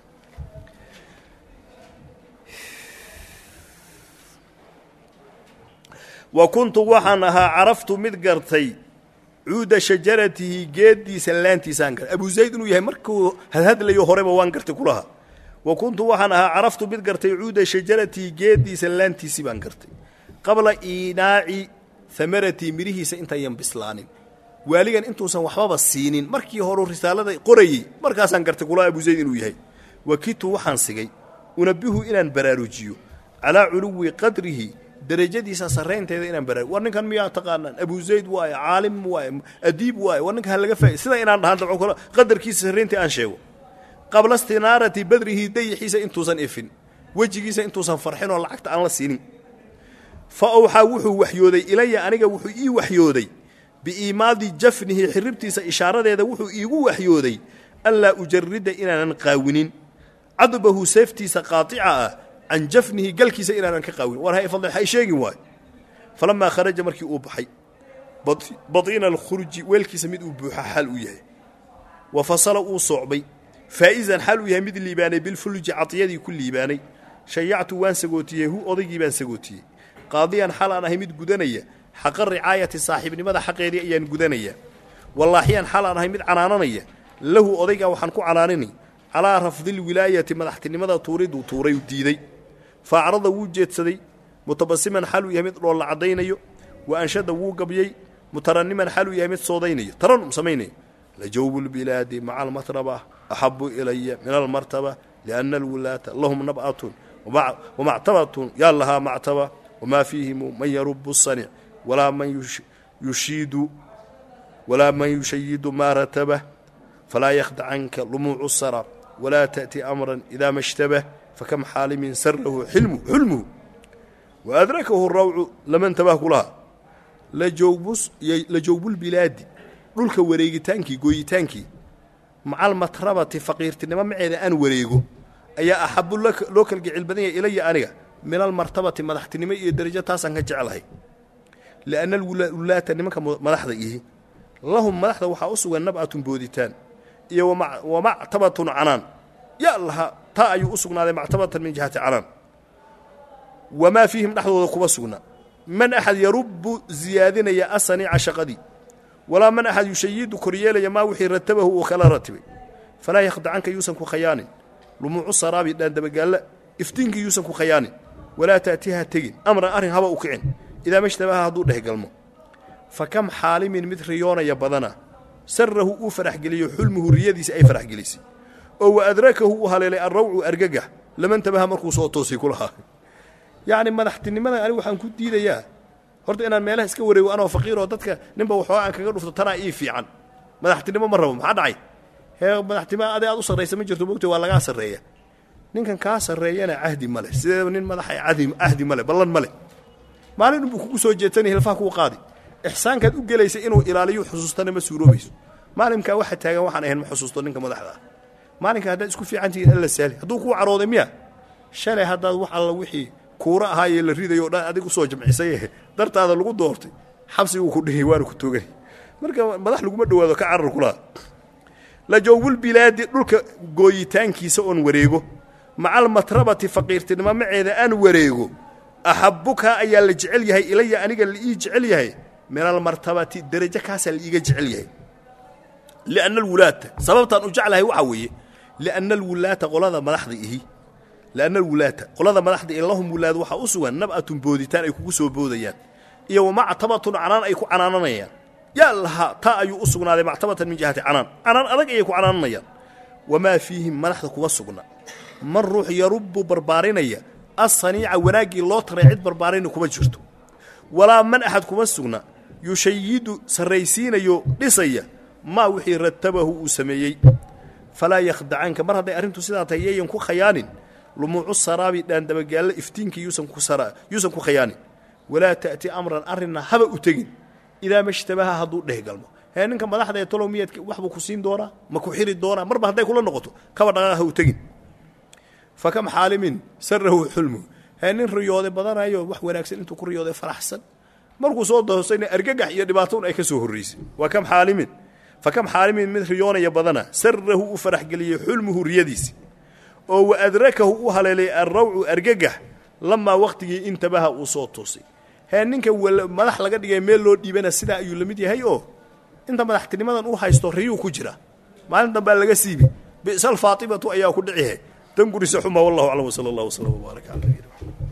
وكنت وحنها عرفت مدقرتي عود شجرته جدي سلانتي سانكر أبو زيد إنه يهمركو هذا اللي يهرب وانكرت كلها وكنت وحنها عرفت مدقرتي عود شجرته جدي سلانتي سبانكرتي قبل إيناع ثمرتي مريه سإنت ينبسلانين waaligan intuusan waxba siinin markii hore risaalada qorayay markaasan gartay kula Abu Zayd inuu yahay wakiitu waxaan sigay unabihu inaan baraarujiyo ala uluwi qadrihi darajadiisa sareynteeda inaan baraarujiyo warninkan miyaa taqaanaan Abu Zayd waa caalim waa adiib waa warninkan laga faa'iido sida inaan dhahan dabco kala qadarkiisa sareyntii aan sheego qabla istinaarati badrihi dayxiisa intuusan ifin wajigiisa intuusan farxin oo lacagta aan la siinin fa awxa wuxuu waxyooday ilaya aniga wuxuu ii waxyooday بإيماض جفنه حربتيس إشارة ذا وحو إيغو وحيودي ألا أجرد إنا نقاونين عضبه سيفتيس قاطعة عن جفنه قلكيس إنا نقاونين ورهاي فضل حي شيء واي فلما خرج مركي أوبحي بطين الخروج ويلكيس مد أوبوحا حال وياه وفصل أوصعبي فإذا حال وياه مد الليباني بالفلج عطيادي كل ليباني شيعت وان سقوتيه هو أضيقي بان سقوتيه قاضيا حال أنا هميد قدنية حق الرعاية صاحب لماذا حق يدي أيان قدنية والله حيان حال أنا هميد عنانية له أضيقا وحنكو عنانيني على رفض الولاية مدحت لماذا توريد وتوري وديدي فأعرض وجهت سدي متبسما حالو يهمد رول عدينيو وأنشد وقبيي مترنما حالو يهمد صودينيو ترنم سميني لجوب البلاد مع المطربة أحب إلي من المرتبة لأن الولاة لهم نبأة ومعتبة يا لها معتبة وما فيهم من يرب الصنع ولا من يشيد ما رتبه فلا يخدع عنك لموع السرى ولا تأتي أمرا إذا ما اشتبه فكم حالم سره حلمه وأدركه الروع لما انتبه لها لجوب البلاد dhulka wareegitaankii gooyitaankii macal matrabati faqiirtinimo maceeda aan wareego ayaa ahabu loo kala gicil badan yahay ilaa aniga min al martabati madaxtinimo iyo darajo taasan ka jecelahay laana wulaata nimanka madaxda yihi lahum madaxda waxa u sugan nab'atun booditaan iyo wa mactabatun anan ya allah ta ayu u sugnaaday mactabatan min jihati anan wama fiihim dhaxdooda kuba sugna man ahad yarubbu ziyadina asani ashaqadi ولا من أحد يشيد كريالا ما وحي رتبه وخلا رتبه فلا يخدع عنك يوسف خيان لموع السراب دندب قال افتنك يوسف خيان ولا تأتيها تجن أمر أرن هوا وكعن إذا ما اشتبهها هدور له قلمه فكم حال من مثل يونا يبضنا سره أفرح قليه حلمه رياديس أي فرح قليسي أو أدركه هلالي الروع أرققه لما انتبه مركو صوتوسي كلها يعني ما نحتني ما أنا وحن كنت دي يا horta inaan meelaha iska wareego anoo faqiir oo dadka ninba waxa aan kaga dhufto tana ii fiican madaxtinimo ma rabo maxaa dhacay madaxtinimo aad u sarreeyay ma jirto bogta waa laga sarreeyaa ninkan ka sarreeyana ahdi male sidoo nin madaxay ahdi male ballan male maalin uu kugu soo jeetanay hilfaa ku qaadi ihsaankaad u galaysa inuu ilaaliyo xusuustana ma suuroobayso maalinka waxa taagan waxaan ahayn ma xusuusto ninka madaxda maalinka hadda isku fiicantii alla saali haduu ku carooday miya shalay haddaad wax alla wixii kuura ahaayee la ridayo dhan adigu soo jamcisay dartaada lagu doortay xabsi uu ku dhigay waan ku toogay marka madax lagu ma dhawaado ka carar kula la joowul bilaad dhulka gooyitaankiisa on wareego macal matrabati faqiirtinimo maceeda aan wareego ahabbuka ayaa la jecel yahay ilaa aniga la ii jecel yahay min al martabati darajo kaas la iiga jecel yahay لأن الولاة sababtan u jeclahay waxa weeye لأن الولاة qolada madaxdiihi لأن الولاة قلنا مدحد اللهم ولاد waxa u sugan nab'atun booditaan ay kugu soo boodayaan iyo mactabatun anan ay ku canaananayaan ya allah ta ayu u sugnaaday mactabatan min jihati anan adag ay ku canaananayaan wama fiihim madaxda kuwa sugna man ruux yarubbu barbaarinaya as-sani'a wanaagi loo tareecid barbaarin kuma jirto wala man ahad kuma sugna yushayidu saraysiinayo dhisaya ma wixii ratabahu u sameeyay fala yakhda'anka mar haday arintu sidaa tayayan ku khayaanin لموع السراب دان دبقال افتينك يوسن كو خياني ولا تأتي أمرا أرنا هبا أتجن إذا ما اشتبهها هدو له قلبه هي نكم مدحدا يطلو مية وحبو كسين دورا ما كحير الدورا مربع هدا كل نقطه كبرها أتجن فكم حال من سره حلمه هي نين رياضة بدنا أيوه وح وناكسن أنتو كل رياضة فرحسن مركو صوت ده حسين أرجع يدباتون أي كسوه الرئيس وكم حال من فكم حال من مثل يونا يبضنا سره فرح قليه حلمه رياديس أو أدركه وهللي الروع أرججه لما وقتي انتبه وصوتوسي هنيك مدح laga dhigay meel loo dhiibana sida ayuu lamid yahay oo inta madaxtinimadan uu haysto riyo ku jira maalin dambe laga siibi bisal faatimatu ayaa ku dhicay tan gurisa xuma wallahu a'lam sallallahu alayhi wa sallam wa baraka